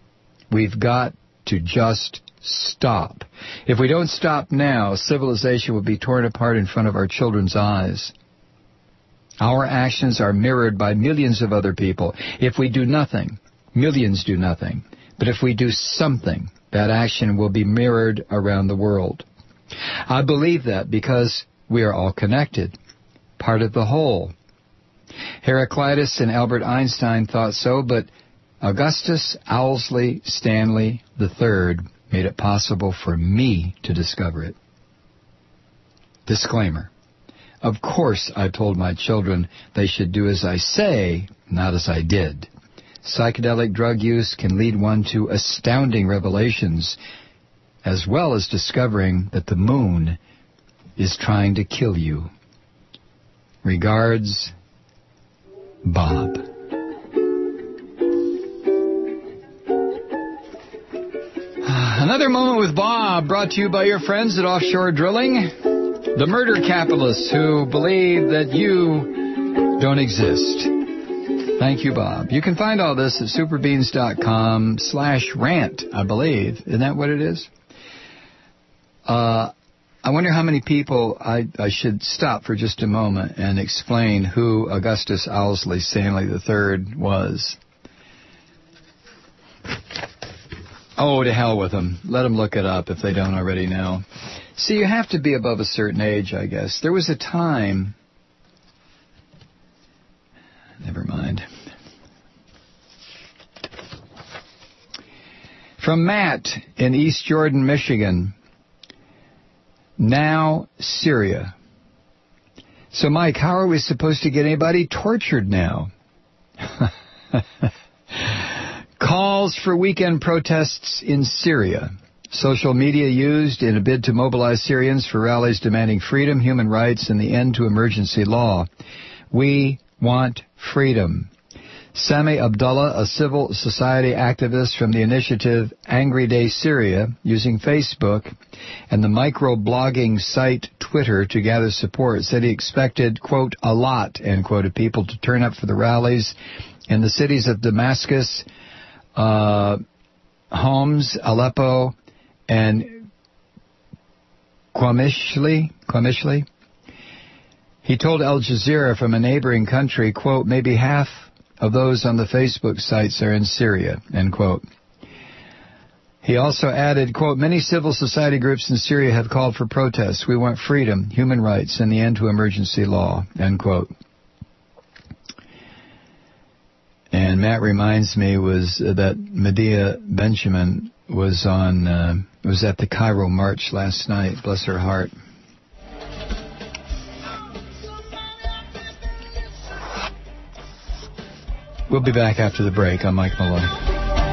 We've got to just stop. If we don't stop now, civilization will be torn apart in front of our children's eyes. Our actions are mirrored by millions of other people. If we do nothing, millions do nothing. But if we do something, that action will be mirrored around the world. I believe that because we are all connected, part of the whole. Heraclitus and Albert Einstein thought so, but Augustus Owsley Stanley the third made it possible for me to discover it. Disclaimer. Of course, I told my children they should do as I say, not as I did. Psychedelic drug use can lead one to astounding revelations, as well as discovering that the moon is trying to kill you. Regards, Bob. Another moment with Bob, brought to you by your friends at Offshore Drilling, the murder capitalists who believe that you don't exist. Thank you, Bob. You can find all this at superbeans.com slash rant, I believe. Isn't that what it is? Uh, I wonder how many people, I, I should stop for just a moment and explain who Augustus Owsley Stanley the third was. Oh, to hell with them. Let them look it up if they don't already know. See, you have to be above a certain age, I guess. There was a time... Never mind. From Matt in East Jordan, Michigan. Now, Syria. So, Mike, how are we supposed to get anybody tortured now? Calls for weekend protests in Syria. Social media used in a bid to mobilize Syrians for rallies demanding freedom, human rights, and the end to emergency law. We want freedom. Sami Abdullah, a civil society activist from the initiative Angry Day Syria, using Facebook and the micro-blogging site Twitter to gather support, said he expected, quote, a lot, end quote, of people to turn up for the rallies in the cities of Damascus, uh, Homs, Aleppo, and Qamishli, Qamishli. He told Al Jazeera from a neighboring country, quote, maybe half of those on the Facebook sites are in Syria, end quote. He also added, quote, many civil society groups in Syria have called for protests. We want freedom, human rights, and the end to emergency law, end quote. And Matt reminds me was uh, that Medea Benjamin was on, uh, was at the Cairo March last night. Bless her heart. We'll be back after the break. I'm Mike Malloy.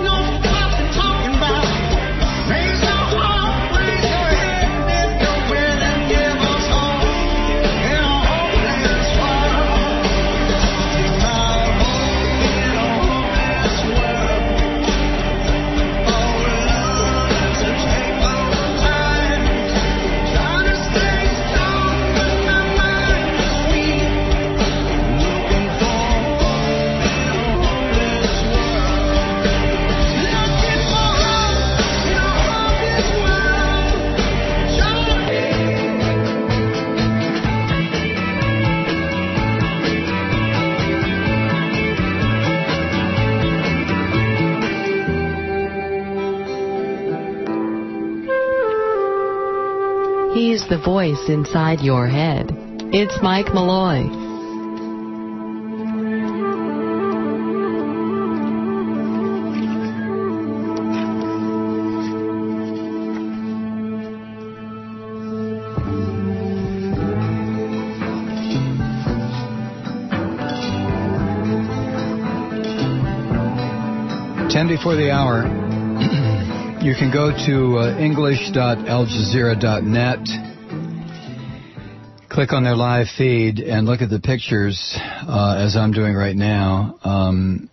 He's the voice inside your head. It's Mike Malloy. Ten before the hour. You can go to uh, english dot al jazeera dot net, click on their live feed, and look at the pictures, uh, as I'm doing right now. Um,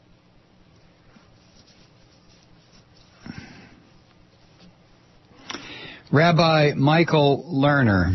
Rabbi Michael Lerner.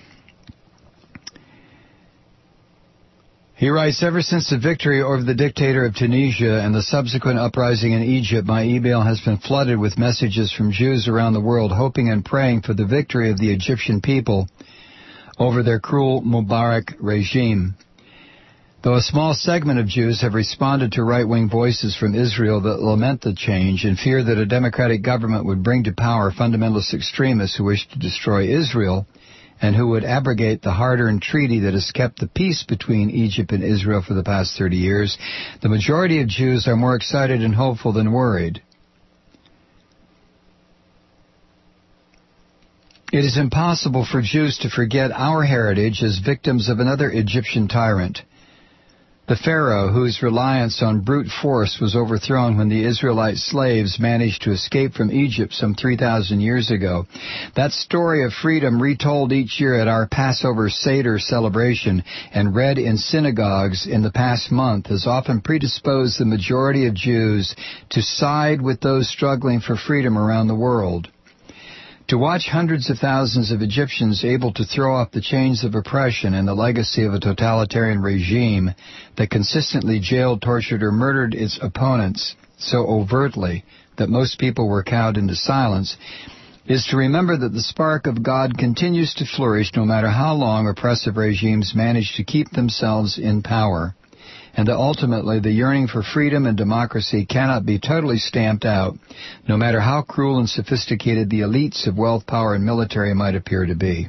He writes, ever since the victory over the dictator of Tunisia and the subsequent uprising in Egypt, my email has been flooded with messages from Jews around the world hoping and praying for the victory of the Egyptian people over their cruel Mubarak regime. Though a small segment of Jews have responded to right-wing voices from Israel that lament the change and fear that a democratic government would bring to power fundamentalist extremists who wish to destroy Israel and who would abrogate the hard-earned treaty that has kept the peace between Egypt and Israel for the past thirty years, the majority of Jews are more excited and hopeful than worried. It is impossible for Jews to forget our heritage as victims of another Egyptian tyrant. The Pharaoh, whose reliance on brute force was overthrown when the Israelite slaves managed to escape from Egypt some three thousand years ago. That story of freedom, retold each year at our Passover Seder celebration and read in synagogues in the past month, has often predisposed the majority of Jews to side with those struggling for freedom around the world. To watch hundreds of thousands of Egyptians able to throw off the chains of oppression and the legacy of a totalitarian regime that consistently jailed, tortured, or murdered its opponents so overtly that most people were cowed into silence is to remember that the spark of God continues to flourish no matter how long oppressive regimes manage to keep themselves in power, and that ultimately the yearning for freedom and democracy cannot be totally stamped out, no matter how cruel and sophisticated the elites of wealth, power, and military might appear to be.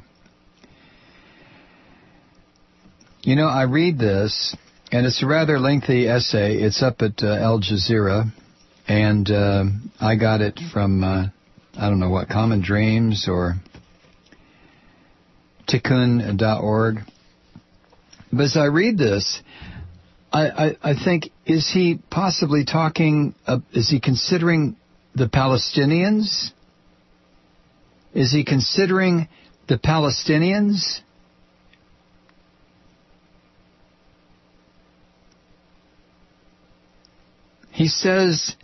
You know, I read this, and it's a rather lengthy essay. It's up at uh, Al Jazeera, and uh, I got it from, uh, I don't know what, Common Dreams or tikkun dot org. But as I read this, I, I, I think, is he possibly talking, uh, is he considering the Palestinians? Is he considering the Palestinians? He says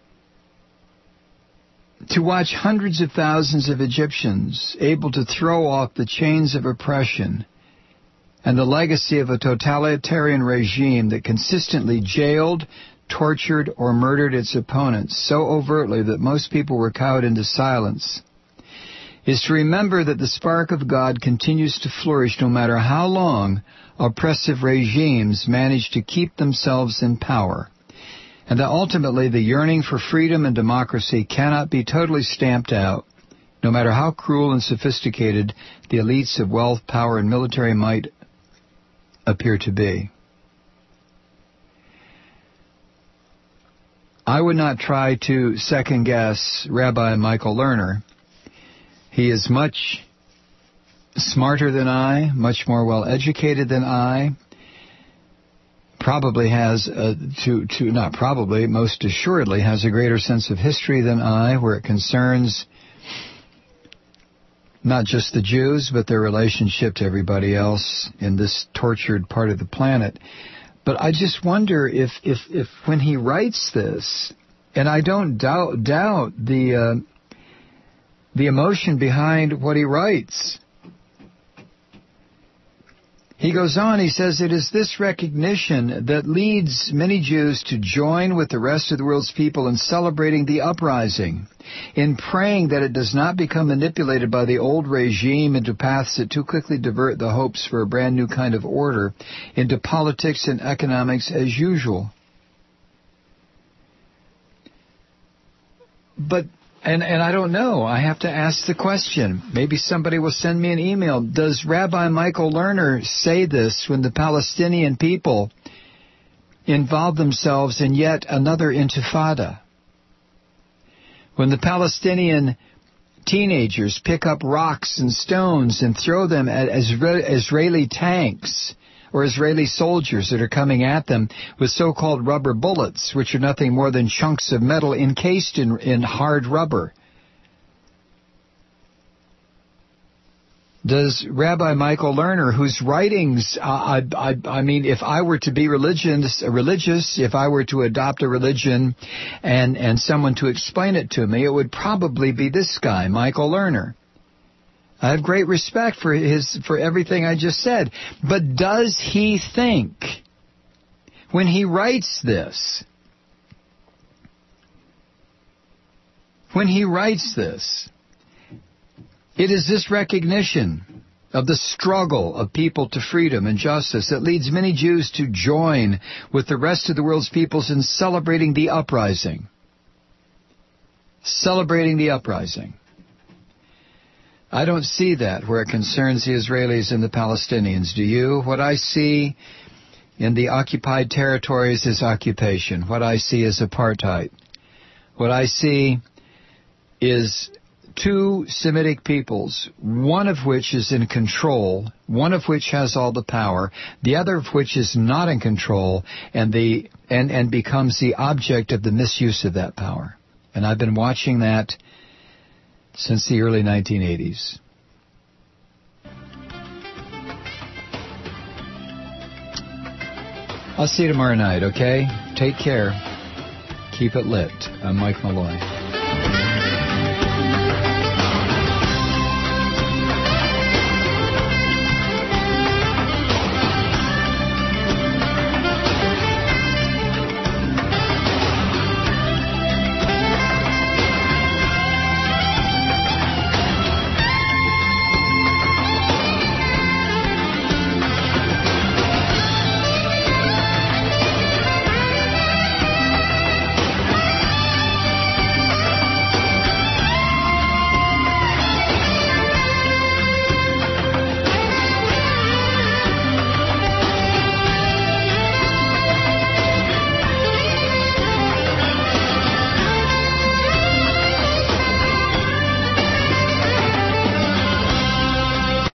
to watch hundreds of thousands of Egyptians able to throw off the chains of oppression and the legacy of a totalitarian regime that consistently jailed, tortured, or murdered its opponents so overtly that most people were cowed into silence, is to remember that the spark of God continues to flourish no matter how long oppressive regimes manage to keep themselves in power, and that ultimately the yearning for freedom and democracy cannot be totally stamped out, no matter how cruel and sophisticated the elites of wealth, power, and military might appear to be. I would not try to second-guess Rabbi Michael Lerner. He is much smarter than I, much more well-educated than I, probably has, a, to, to not probably, most assuredly has a greater sense of history than I, where it concerns not just the Jews, but their relationship to everybody else in this tortured part of the planet. But I just wonder if, if, if when he writes this, and I don't doubt, doubt the, uh, the emotion behind what he writes. He goes on, he says, it is this recognition that leads many Jews to join with the rest of the world's people in celebrating the uprising, in praying that it does not become manipulated by the old regime into paths that too quickly divert the hopes for a brand new kind of order into politics and economics as usual. But And and I don't know. I have to ask the question. Maybe somebody will send me an email. Does Rabbi Michael Lerner say this when the Palestinian people involve themselves in yet another intifada? When the Palestinian teenagers pick up rocks and stones and throw them at Israeli tanks or Israeli soldiers that are coming at them with so-called rubber bullets, which are nothing more than chunks of metal encased in, in hard rubber. Does Rabbi Michael Lerner, whose writings, uh, I, I, I mean, if I were to be religious, religious, if I were to adopt a religion and, and someone to explain it to me, it would probably be this guy, Michael Lerner. I have great respect for his for everything I just said. But does he think, when he writes this, when he writes this, it is this recognition of the struggle of people to freedom and justice that leads many Jews to join with the rest of the world's peoples in celebrating the uprising. Celebrating the uprising. I don't see that where it concerns the Israelis and the Palestinians. Do you? What I see in the occupied territories is occupation. What I see is apartheid. What I see is two Semitic peoples, one of which is in control, one of which has all the power, the other of which is not in control, and the and, and becomes the object of the misuse of that power. And I've been watching that since the early nineteen eighties. I'll see you tomorrow night, okay? Take care. Keep it lit. I'm Mike Malloy.